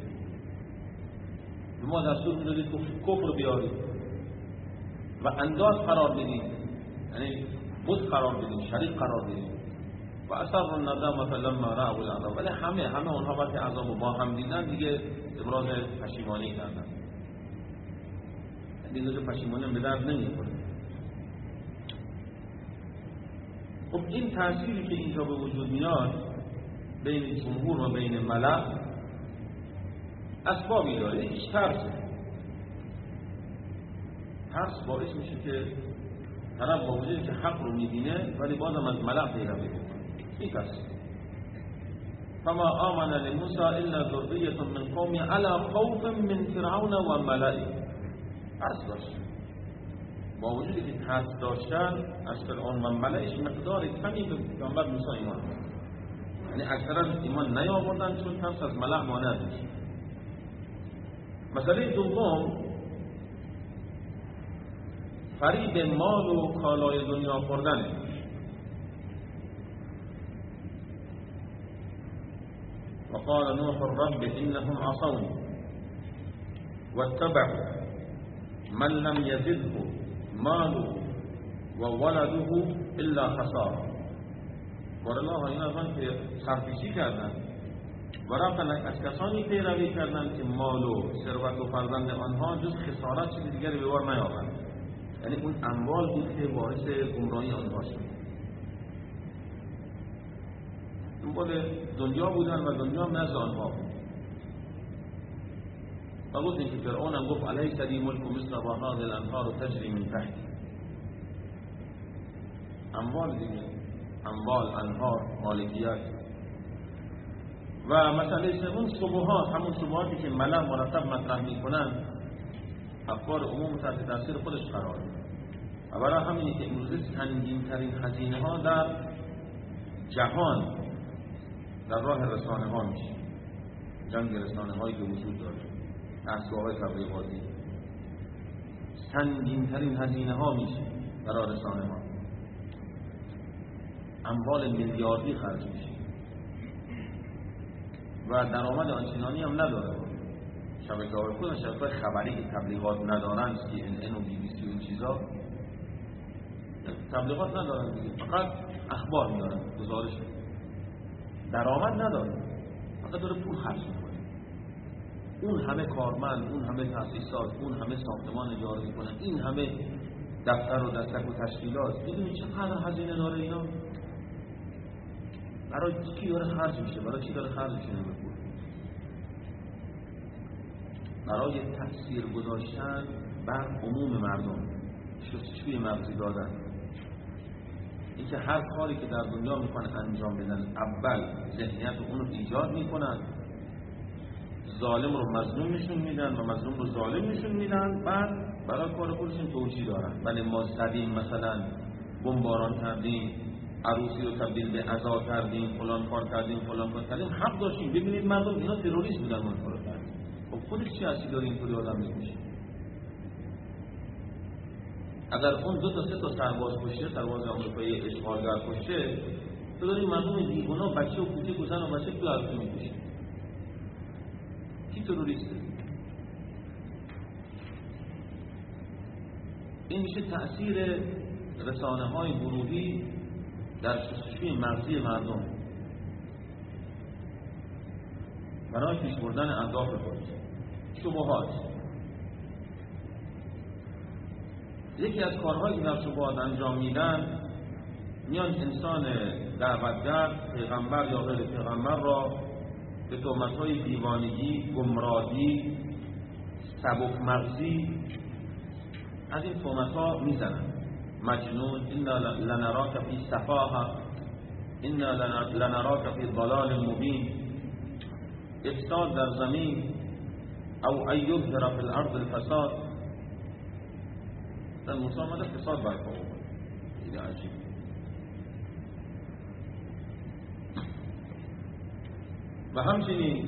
S1: ما دستور میدادید کفر رو بیارید و انداز قرار بدید، یعنی بت قرار بدید، شریک قرار بدید. و اثر الندامة لما رأوا العذاب. ولی همه اونها وقتی عذاب رو با هم دیدن دیگه ابراز پشیمانی کردن. دیگه پشیمانی به درد نمیخوره. خب این تأثیری که اینجا به وجود میاد بین جمهور و بین ملأ اسبابی داره. یکیش ترسه. ترس باعث میشه که طرف با وجودی که حق رو میبینه ولی بازم از ملأ پیروی کنه. این ترس. فما آمن لموسی الا ذریة من قومه علی خوف من فرعون و ملئه. ترس داشت. با وجودی که ترس داشتن از فرعون و ملئش مقدار کمی به پیامبر موسی ایمان آوردن. یعنی اکثرا ایمان نیاوردن چون ترس از ملأ مانع داشت. مسئله دوم فریب مال و کالای دنیا خوردنه. وقال نوح رب انهم عصوني واتبعوا من لم يزده ماله وولده الا خسارا. والله اینا من که سرپیچی کردن و رفتن از کسانی پیروی کردن که مال و ثروت و فرزند آنها جز خسارت چیز دیگری به بار نیاورد. یعنی اون اموال بود که باعث گمراهی آنها شد. دنبال دنیا بودن و دنیا نزد آنها بود. و گفتیم که فرعون هم گفت علیه سدی ملک و مثل و هذه الانهار تجری من تحت. اموال دیگه، اموال، انهار، مالکیت. و مسئله سوم شبهات، همون شبهاتی که ملأ مرتب مطرح میکنن افکار عموم تحت تاثیر خودش قرار میده. و برای همینی که امروزه سنگین‌ترین هزینه ها در جهان در راه رسانه ها میشه. جنگ رسانه هایی که وجود داره، دستگاه های تبلیغاتی، سنگین‌ترین هزینه ها میشه در راه رسانه ها. اموال میلیاردی خرج میشه و درآمد آنچنانی هم نداره. شبکه‌های خود شبکه‌های خبری که تبلیغات ندارن، CNN و BBC و این چیزا تبلیغات ندارن دیگه، فقط اخبار میارن، گزارش. درآمد نداره، فقط داره پول خرج میکنه. اون همه کارمند، اون همه تأسیسات، اون همه ساختمان اجاره میکنن، این همه دفتر و دستک و تشکیلات. ببینید چقدر هزینه داره اینا. برای کی داره خرج میشه؟ برای چی داره خرج میشه؟ برای تأثیر گذاشتن بر عموم مردم، شستشوی مغزی دادن. اینکه هر کاری که در دنیا میکنن انجام بدن، اول ذهنیت اون رو ایجاد میکنن، ظالم رو مظلوم نشون میدن و مظلوم رو ظالم نشون میدن، بعد برای کار خودشون توجیه دارن. ولی ما زدیم، مثلا بمباران کردیم، عروسی رو تبدیل به عزا کردیم، فلان کار کردیم، فلان کار کردیم، حق داشتیم. ببینید مردم اینا تروریست بودن، ما کارو کردیم. خب خودش چی هستی داره اینطوری آدم میکشه؟ اگر اون 2 تا 3 تا سرباز کشه، سرباز آمریکایی اشغالگر کشه، تو داری مردم دیوانه، بچه و کوچه و زن و بچه تو عرضه میکشه. کی تروریسته؟ این میشه تأثیر رسانه های گروهی در شستشوی مغزی مردم برای پیش بردن اهداف خود. شبهات یکی از کارهایی که در شبهات انجام میدن، میان انسان دعوتگر، پیغمبر یا غیر پیغمبر را به تهمت‌های دیوانگی، گمراهی، سبک مغزی، از این تهمت‌ها میزنن. مجنون، انا لنراک فی سفاهه، انا لنراک فی ضلال مبین، افساد در زمین، او ان یظهر فی الارض الفساد. در موسی آمده فساد برپا بود. این عجیب. و همچنین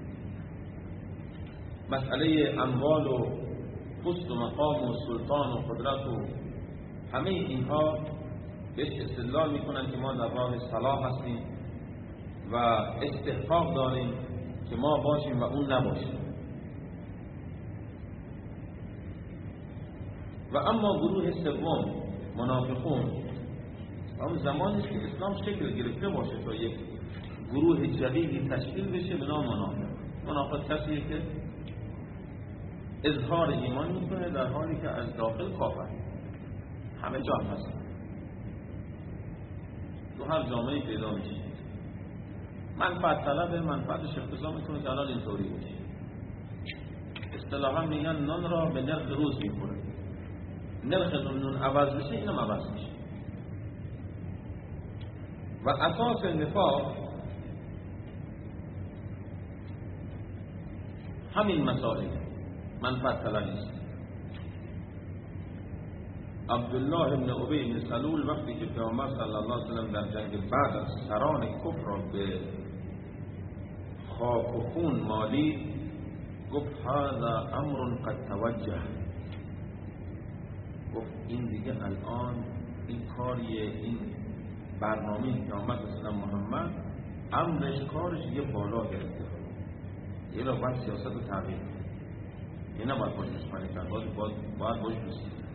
S1: مسئله اموال و پست و مقام و سلطان و قدرت و همه اینها بهش استدلال میکنن که ما در راه صلاح هستیم، و استحقاق داریم که ما باشیم و اون نباشیم. و اما گروه سوم منافقون، اون زمانی که اسلام شکل گرفته باشه تا یک گروه جدیدی تشکیل بشه به نام منافق. منافق کسیه که اظهار ایمان میکنه در حالی که از داخل کافر. همه جا هست، تو هر جامعه پیدا میشه. منفعت طلبه، منفعتش اقتضا میکنه که الان اینطوری باشه. اصطلاحا میگن نان را به نرخ روز میخوره. نرخ نون عوض بشه اینم عوض میشه. و اساس نفاق همین مسائل منفعت طلبی است. عبدالله بن ابی بن سلول وقتی که پیامبر صلی الله علیه و سلم در جنگ بعد از سران کفر را به خاک و خون مالی، گفت هذا امر قد توجه، گفت این دیگه الان این کاریه، این برنامه پیامبر صلی الله علیه و محمد امرش کارش یه بالا گرفته، یه را باید سیاست رو تغییر کنه، یه نباید باش دشمنی کرد، باید باش دوستی کرد.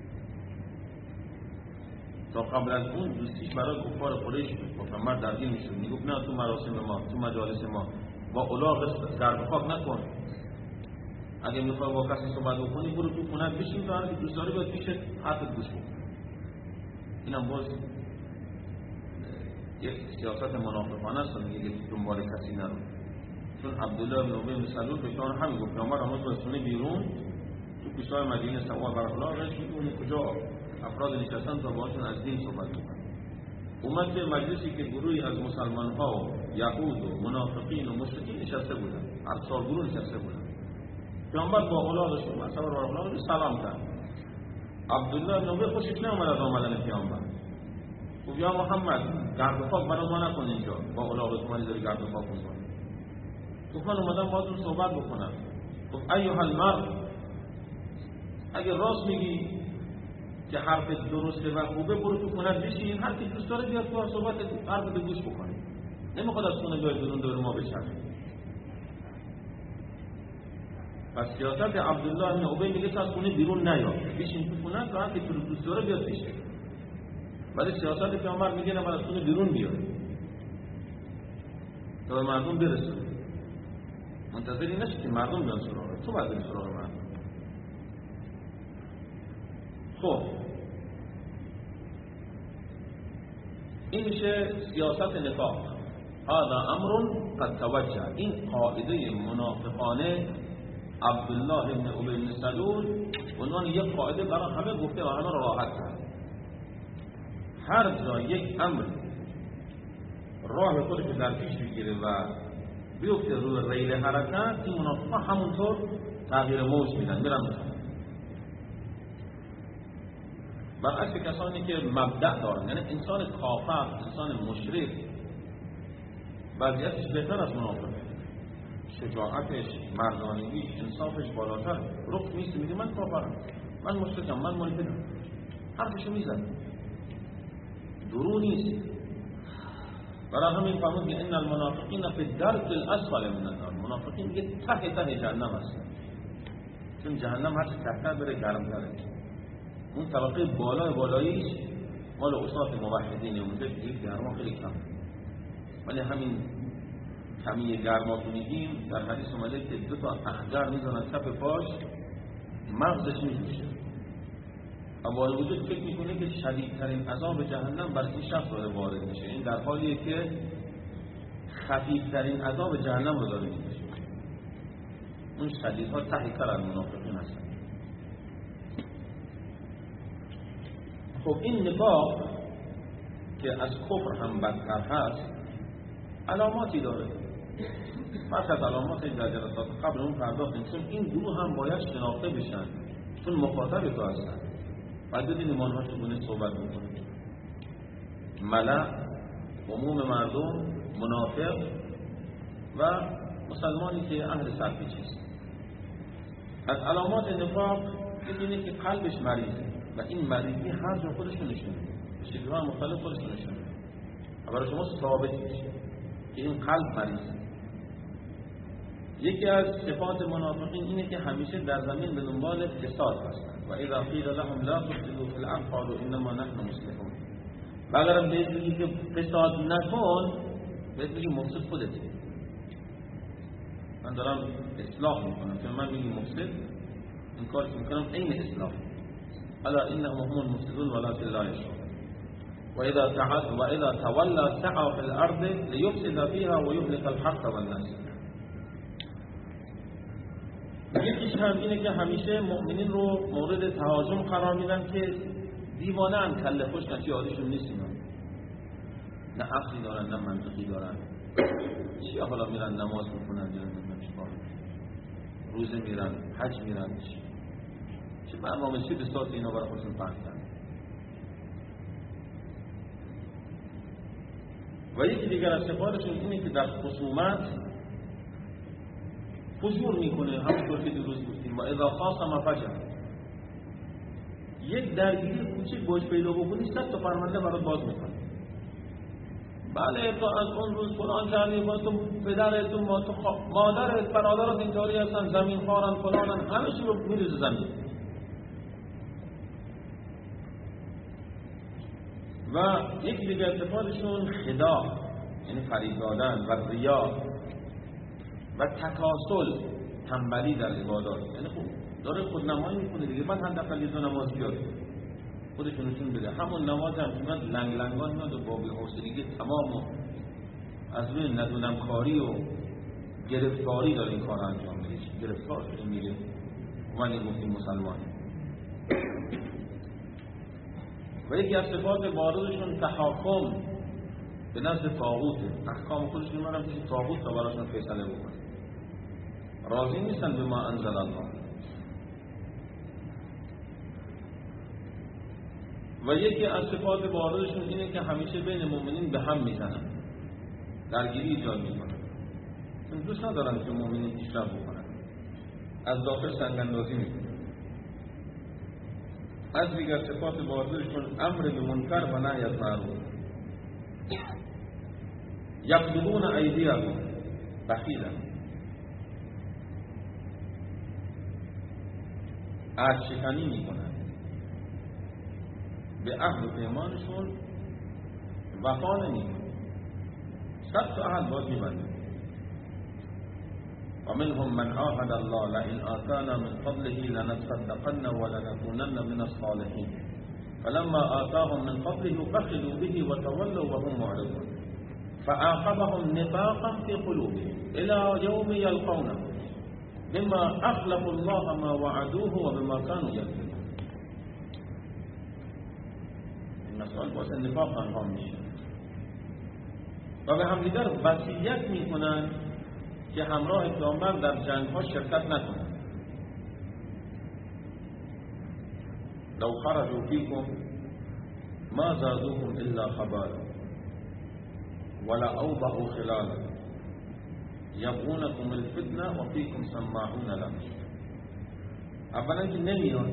S1: تا قبل از اون دوستیش برای کفار قریش بود. پیامبر درگیر میشد، میگفت نه تو مراسم ما، تو مجالس ما با الاغ ضرب خاک نکن. اگه میخوای با کسی صحبت بکنی برو تو خونت بشین تا هر دوست داری بیاد پیشت حرفت گوش کن. اینم باز یک سیاست منافقانه است، میگه دنبال کسی نرو. چون عبدالله بن ابی بن سلول به شان همین گفت پیامبر آمد رسونه بیرون تو کوچه‌های مدینه سوا بر الاغش، میدونه کجا افراد نشستن تا باهاشون از دین صحبت کنن. اومد به مجلسی که گروهی از مسلمان ها و یهود و منافقین و مشرکین نشسته بودن، هر 4 گروه نشسته بودن. پیامبر با اولادش اومد سوار بر اولادش سلام کرد. عبدالله بن ابی خوشش نمیاد از آمدن پیامبر. گفت یا محمد گرد و خاک برای ما نکن اینجا، با اولادت اومدی داری گرد و خاک می‌کنی. گفت من اومدم باهاتون صحبت بکنم. گفت ایها المرء، اگه راست میگی که حرف درسته و خوبه برو تو خونت بشین، هر کی دوست داره بیاد تو صحبت حرف گوش بکنه، نمیخواد از خونه بیاد بیرون دور ما بچرخه. پس سیاست عبدالله بن ابی میگه از خونه بیرون نیا، بشین تو خونت و هر کی دوست داره بیاد بشین. ولی سیاست پیامبر میگه نه، از خونه بیرون بیاد تا مردم برسه. منتظری نشی که مردم بیان سراغت، تو باید بری سراغ مردم. خب این میشه سیاست نفاق. هذا امر قد توجه. این قاعده منافقانه عبدالله بن ابی بن سلول عنوان یک قاعده برای همه گفته و همه را راحت کرد. هر جا یک امر راه خودش در پیش بگیره و بیفته روی ریل حرکت، این منافقا همونطور تغییر موج میدن، میرن میکنن. برعکس کسانی که مبدأ دارن، یعنی انسان کافر، انسان مشرک وضعیتش بهتر از منافقه، شجاعتش، مردانگیش، انصافش بالاتر. رخ میسته میگه من کافرم، من مشرکم، من ملحدم، حرفشو میزنه، درو نیست. برای همین فرمود که ان المنافقین فی الدرک الاسفل من النار، منافقین یه ته جهنم هستن، چون جهنم هر چه تحتر بره گرمتره. اون طبقه بالاییش مال اصناف موحدینه، اونجا دیگه گرما خیلی کم. ولی همین کمی گرما که میگیم در حدیث اومده که 2 تا اخگر میزنن کف پاش، مغزش میجوشه. اول وجود فکر میکنه که شدیدترین عذاب جهنم برای این شخص وارد میشه، این در حالیه که خفیفترین عذاب جهنم رو داره میکشه. اون شدیدها تحت‌تر از منافقین هستن. خب این نفاق که از کفر هم بدتر هست علاماتی داره. پس از علامات این در جلسات قبل اون پرداختیم، چون این گروه هم باید شناخته بشن، چون مخاطب تو هستن. باید ببینیم آنها چگونه صحبت میکنن. ملأ، عموم مردم، منافق و مسلمانی که اهل سرپیچی است. از علامات نفاق ببینید که قلبش مریضه و این مریضی هر جا خودش رو نشون میده، به شکل‌های مختلف خودش رو نشون میده. برای شما ثابت میشه. که این قلب مریضه. یکی از صفات منافقین اینه که همیشه در زمین به دنبال فساد هستند. و اذا قیل لهم لا تفسدوا فی الارض قالوا انما نحن مصلحون. و اگرم بهت بگی که فساد نکن، بهت بگی مفسد خودتی. من دارم اصلاح میکنم، که من میگی مفسد، این کاری که میکنم عین اصلاح. الا انهم هم المفسدون ولكن لا يشعرون. واذا تولى سعى في الارض ليفسد فيها ويهلك الحرث والنسل. یکیش هم اینه که همیشه مؤمنین رو مورد تهاجم قرار میدن که دیوانه هم، کله خشکن، چی عادیشون نیست اینا، نه عقلی دارن نه منطقی دارن. چی حالا میرن نماز میکنن یا نمیدونم چیکار، روزه میرن، حج میرن، چه برنامه‌ریزی به ساعت اینا برای خودشون پهن کردن. و یکی دیگر از صفاتشون اینه که در خصومت فجور میکنه، همونطور که دیروز گفتیم. و اذا خاصم فجر. یک درگیری کوچیک باش پیدا بکنی، 100 تا فرمانده برات باز میکنه. بله تو از اون روز فلان کردی، با تو پدرت، تو مادرت، برادرت اینطوری هستن، زمین خوارن، فلانن، همه چی رو میریزه زمین. و یک دیگه اتفاقشون خداع، یعنی فریب دادن و ریا و تکاسل، تنبلی در عبادات. یعنی خب داره خودنمایی میکنه دیگه، بعد حداقل یه دو نماز بیاره خودشون نشون بده. همون نماز هم که من لنگ لنگان میاد و با بی‌حوصلگی تمام و از روی ندونم کاری و گرفتاری داره این کار انجام میده. گرفتار شده میگه من این گفتیم مسلمان. و یکی از صفات باردشون تحاکم به نزد طاغوت، احکام خودشون میارن پیش طاغوت تا براشون فیصله بکنه. راضی نیستن به ما انزل الله. و یکی از صفات باردشون اینه که همیشه بین مؤمنین به هم میزنن، درگیری ایجاد میکنن، چون دوست ندارن که مؤمنین پیشرفت بکنن، از داخل سنگ‌اندازی میکنن. از دیگر صفات باردشون امر به منکر و نهی از معروف. یقبضون ایدیهم، بخیلن، عهد شکنی میکنن، به عهد و پیمانشون وفا نمیکنن، 100 تا عهد باز میبندن. و منهم من عاهد الله لئن آتانا من فضله لنصدقن ولنكونن من الصالحين فلما آتاهم من فضله بخلوا به وتولوا وهم معرضون فعاقبهم نفاقا في قلوبهم الى يوم يلقونه بما اخلفوا الله ما وعدوه وبما كانوا يكذبون. این مسائل باعث نفاق آنها میشه و به همدیگر وصیت میکنن که همراه پیامبر در جنگ ها شرکت نکنند. لو خرجوا فيكم ما زادوكم الا خبالا ولا اوضعوا خلالا یبغونکم الفتنه و فیکم سماعون لهم. اولا که نمیان،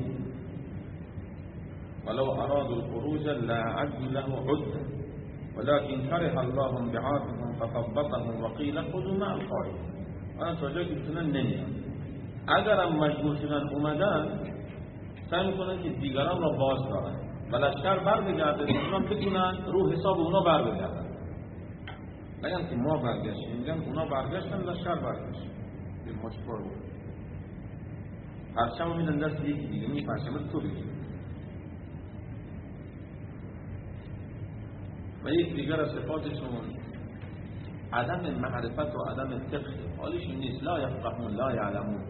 S1: ولو ارادوا الخروج لاعدوا له عده ولكن كره الله بعاثهم فثبطهم وقيل خذوا مع الخائفين. آن تا جایی که بتونن نمیان. اگرم مجبور شدن اومدن، سعی میکنن که دیگران را باز دارن و لشکر بر بگرده، بتونن رو حساب اونا بر بگردن. نگن که ما برگشتیم، میگن اونا برگشتن، لشکر برگشت. به مشکل بود. پرچم میدن دست یکی دیگه، می پرچم تو بگیر. و یک دیگر از صفاتشون عدم معرفت و عدم فقه. حالشون نیست، لا یفقهون لا یعلمون.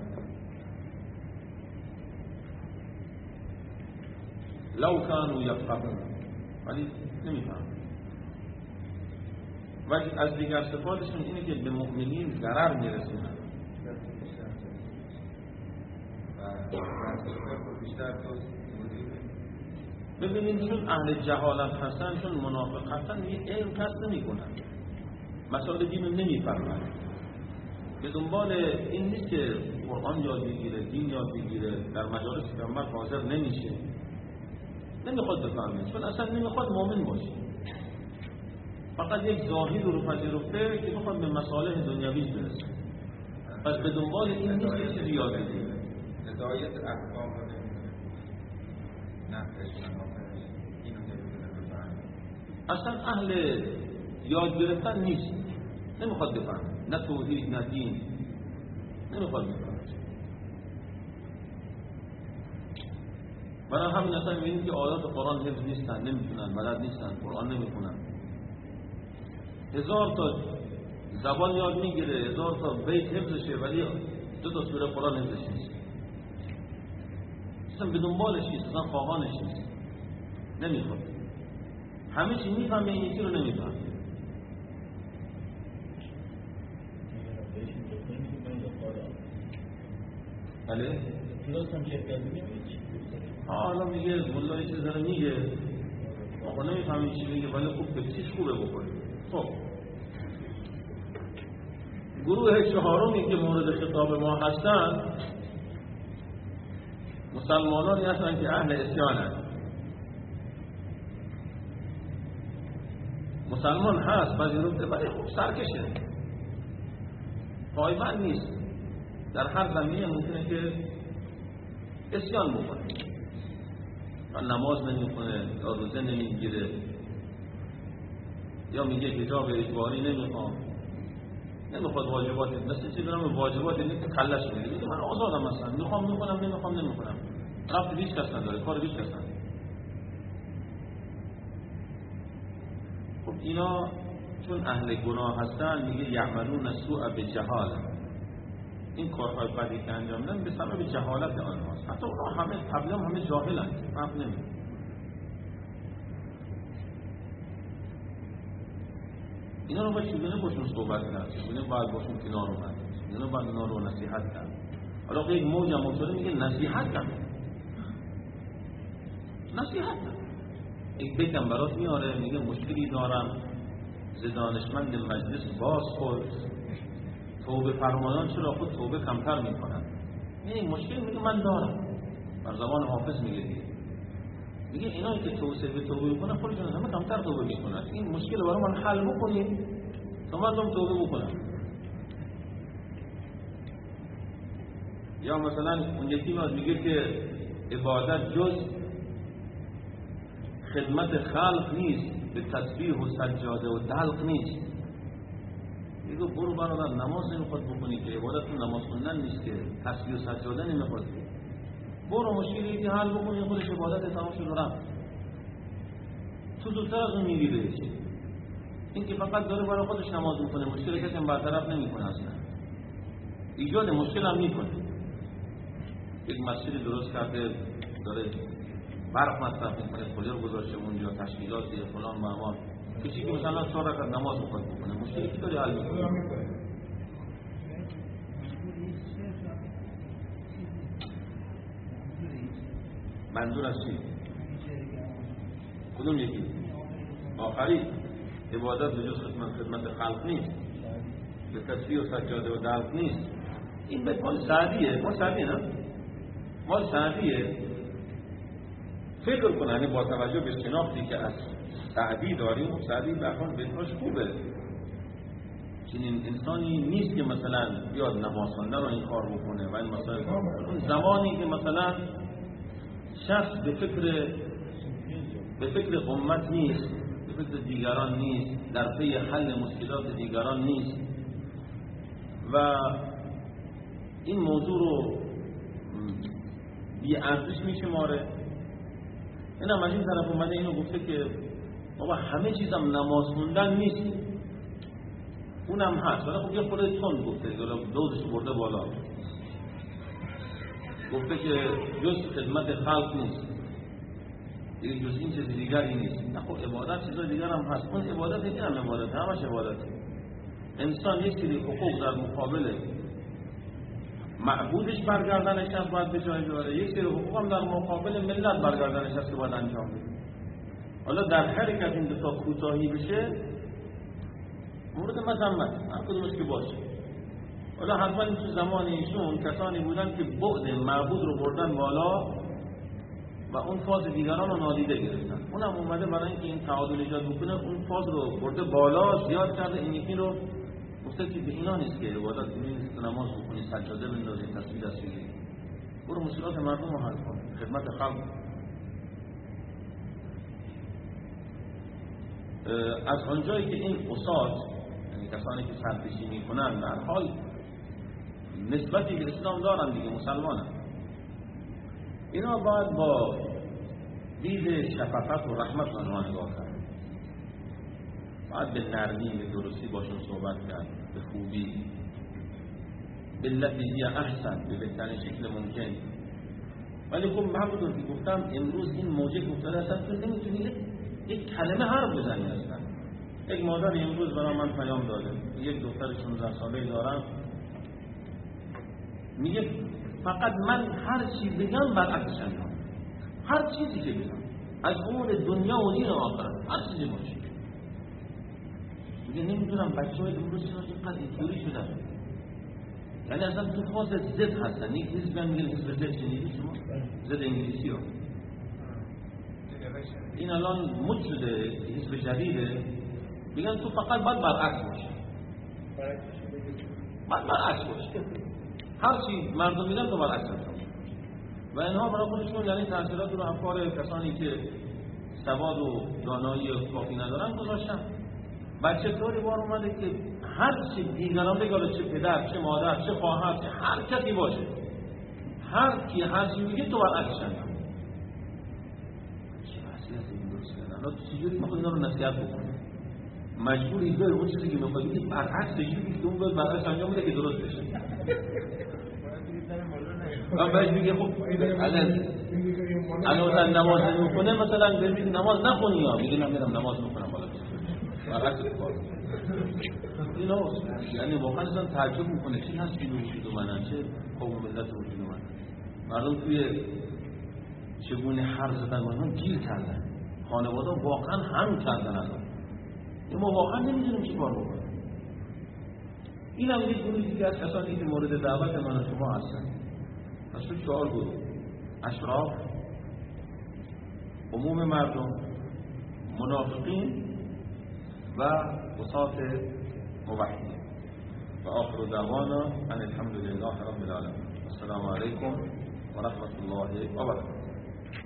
S1: لو كانوا یفقهون، ولی نمیفهم. و از دیگر صفاتشون اینه که به مؤمنین ضرر میرسونن. ببینید چون اهل جهالت هستن، چون منافق هستن، یه علم کسب نمیکنن، مسائل دین رو نمیفهمن. به دنبال این نیست که قرآن یاد بگیره، دین یاد بگیره، در مجالس پیامبر حاضر نمیشه، نمیخواد بفهمه، چون اصلا نمیخواد مؤمن باشه. فقط یک زاهد رو پذیرفته که بخواد به مصالح دنیوی برسه. پس به دنبال این نیست که چیزی یاد بگیره.
S2: هدایت احکام رو نمی‌کنه. نفسش منافعش اینو نمی‌کنه بفهم.
S1: اصلا اهل یاد گرفتن نیست. نمیخواد بفهم. نه توحید نه دین. نمیخواد بفهم. برای همین اصلا می‌بینید که آیات قرآن حفظ نیستن، نمیتونن، بلد نیستن، قرآن نمیخونن. 1000 تا زبان یاد میگیره، 1000 تا بیت حفظشه، ولی 2 تا سوره قرآن حفظش نیست. اصلا به دنبالش نیست، اصلا خواهانش نیست، نمیخواد. همه چی میفهمه، این یکی رو نمیفهمه. بله؟ حالا میگه والله چیز داره میگه، آقا نمیفهمی چی میگه، ولی خوب تفسیرش خوبه بکنه. خب گروه چهارمی که مورد خطاب ما هستن مسلمانانی هستن که اهل عصیانن. مسلمان هست پذیرفته، ولی خوب سرکشه، پایبند نیست، در هر زمینه ممکنه که عصیان بکنه و نماز نمیخونه یا روزه نمیگیره یا میگه حجاب اجباری نمیخواد واجباتی، مثل چی برام واجباتی نیست که کلش میگه من آزادم، مثلا میخوام میکنم، نمیخوام نمیکنم، رفت هیچ کس نداره، کار هیچ کس نداره. خب اینا چون اهل گناه هستن میگه یعملون السوء بجهاله، این کارهای بدی که انجام میدن به سبب جهالت آنهاست. حتی اونا همه قبلا همه جاهلن، فهم نمیکنن. اینا رو باید چگونه باشون صحبت کرد، چگونه باید باشون کنار اومد، چگونه باید اینا رو نصیحت کرد. حالا یک موج هم افتاده میگه نصیحت کرد، نصیحت کرد. یک بیتم برات میاره میگه مشکلی دارم ز دانشمند مجلس باز خود، توبه فرمایان چرا خود توبه کمتر میکنن. این مشکل میگه من دارم، بر زبان حافظ میگه دیگه، میگه اینایی که توبه میکنن خودشون همه کمتر توبه میکنن. این مشکل رو برای من حل بکنید تا مردم توبه بکنن. یا مثلا اون یکی میگه که عبادت جز خدمت خلق نیست، به تسبیح و سجاده و دلق نیست. میگه برو برادر نماز نمیخواد بکنی که، عبادت نماز خوندن نیست که، تسبیح و سجاده نمیخواد که، برو مشکلی که حل بکنی، خودش عبادت تمام شد و رفت. تو زودتر از اون میگیرش. این که فقط داره برای خودش نماز میکنه، مشکل کسی هم برطرف نمیکنه، اصلا ایجاد مشکل هم میکنه. یک مسجدی درست کرده داره برق مصرف میکنه، کجا رو گذاشته اونجا، تشکیلاتی فلان مامان، کسی که مثلا 4 رکعت نماز میخواد بکنه، مشکلی که داره حل میکنه. منظور از چی؟ کدوم یکی؟ آخری عبادت به جز خدمت خلق نیست، به تسبیح و سجاده و دلق نیست. این بیت مال سعدیه، مال سعدیه نه؟ مال سعدیه. فکر کنه یعنی با توجه به شناختی که از سعدی داریم، سعدی برخون بیتاش خوبه. چنین انسانی نیست که مثلا بیاد نماز خوندن رو این کار بکنه و این مسائل اون زمانی که مثلا شخص به فکر امت نیست، به فکر دیگران نیست، در پی حل مشکلات دیگران نیست و این موضوع رو بی ارزش میشماره. این هم از این طرف اومده اینو گفته که بابا همه چیزم نماز خوندن نیست، اونم هست، ولی خب یه خورده تند گفته، دوزش برده بالا، گفته که جز خدمت خلق نیست، دیگه جز این چیز دیگری نیست. نه خب عبادت چیزای دیگر هم هست، اون عبادت این هم عبادت، همش عبادته. انسان یک سری حقوق در مقابل معبودش برگردنش هست باید به جای بیاره، یک سری حقوق هم در مقابل ملت برگردنش هست که باید انجام بده. حالا در هر یک از این دو تا کوتاهی بشه مورد مذمت، هر کدومش که باشه. حالا حتما این تو زمان ایشون کسانی بودن که بعد معبود رو بردن بالا و اون فاز دیگران رو نادیده گرفتن. اونم اومده برای اینکه این تعادل ایجاد بکنه اون فاز رو برده بالا، زیاد کرده. این یکی رو گفته که به اینا نیست که عبادت کنی، نیست نماز بخونی، سجاده بندازی، تسبیح دست بگیری، برو مشکلات مردم رو حل کن، خدمت خلق. از آنجایی که این اسات، یعنی کسانی که سرکشی میکنن، در حال نسبتی به اسلام دارن دیگه، مسلمانن، اینا باید با دید شفقت و رحمت آنها نگاه کرد. باید به نرمی، به درستی باشون صحبت کرد، به خوبی، باللتی هی احسن، به بهترین شکل ممکن. ولی خب همونطور که گفتم امروز این موجه افتاده هستن که نمیتونی یک کلمه حرف بزنی هستن. یک مادر امروز برای من پیام داده، یک دختر 16 ساله‌ای دارم، میگه فقط من هر چی بگم برعکس شدم، هر چیزی که بگم از امور دنیا و دین و آخرت، هر چیزی باشه. میگه نمیدونم بچه‌های امروز چرا اینقدر اینطوری شدن، یعنی اصلا تو فاز زد هستن. یک حزب میگن حزب زد، شنیدی شما؟ زد انگلیسی ها، این الان مد شده، حزب جدیده، میگن تو فقط باید برعکس باشه، باید برعکس باشه، هر چی مردم میگن تو برعکس باشه. و اینها برای خودشون یعنی تأثیرات رو افکار کسانی که سواد و دانایی کافی ندارن گذاشتن. بچه طوری بار اومده که هر چی دیگران بگه، چه پدر، چه مادر، چه خواهر، چه هر کسی باشه، هر کی هر چی میگه تو برعکس شدن. چه وضعیت این درست کردن؟ الان تو چجوری میخواد اینا رو نصیحت بکنه؟ مجبوری به اون چیزی که میخواد بگی برعکس بگی که اون باید برعکس انجام بده که درست بشه. من باید میگه خب الان نماز نمیخونه، مثلا بگی نماز نخونی، یا میگه من میرم نماز میخونم، بالا برعکس کار. اینا یعنی واقعا اصلا تعجب میکنه چی هست که وجود منن، چه قوم ملت وجود منن. مردم توی چگونه حرف زدن مردم گیر کردن، خانواده واقعا هم کردن. الان ما واقعا نمیدونیم چی کار بکنیم. این هم یک گروه دیگه از کسانی که مورد دعوت من و شما هستن. از تو 4 گروه: اشراف، عموم مردم، منافقین و وساط موحدین. و آخر دعوانا ان الحمد لله رب العالمین. السلام علیکم و رحمت الله و برکاته.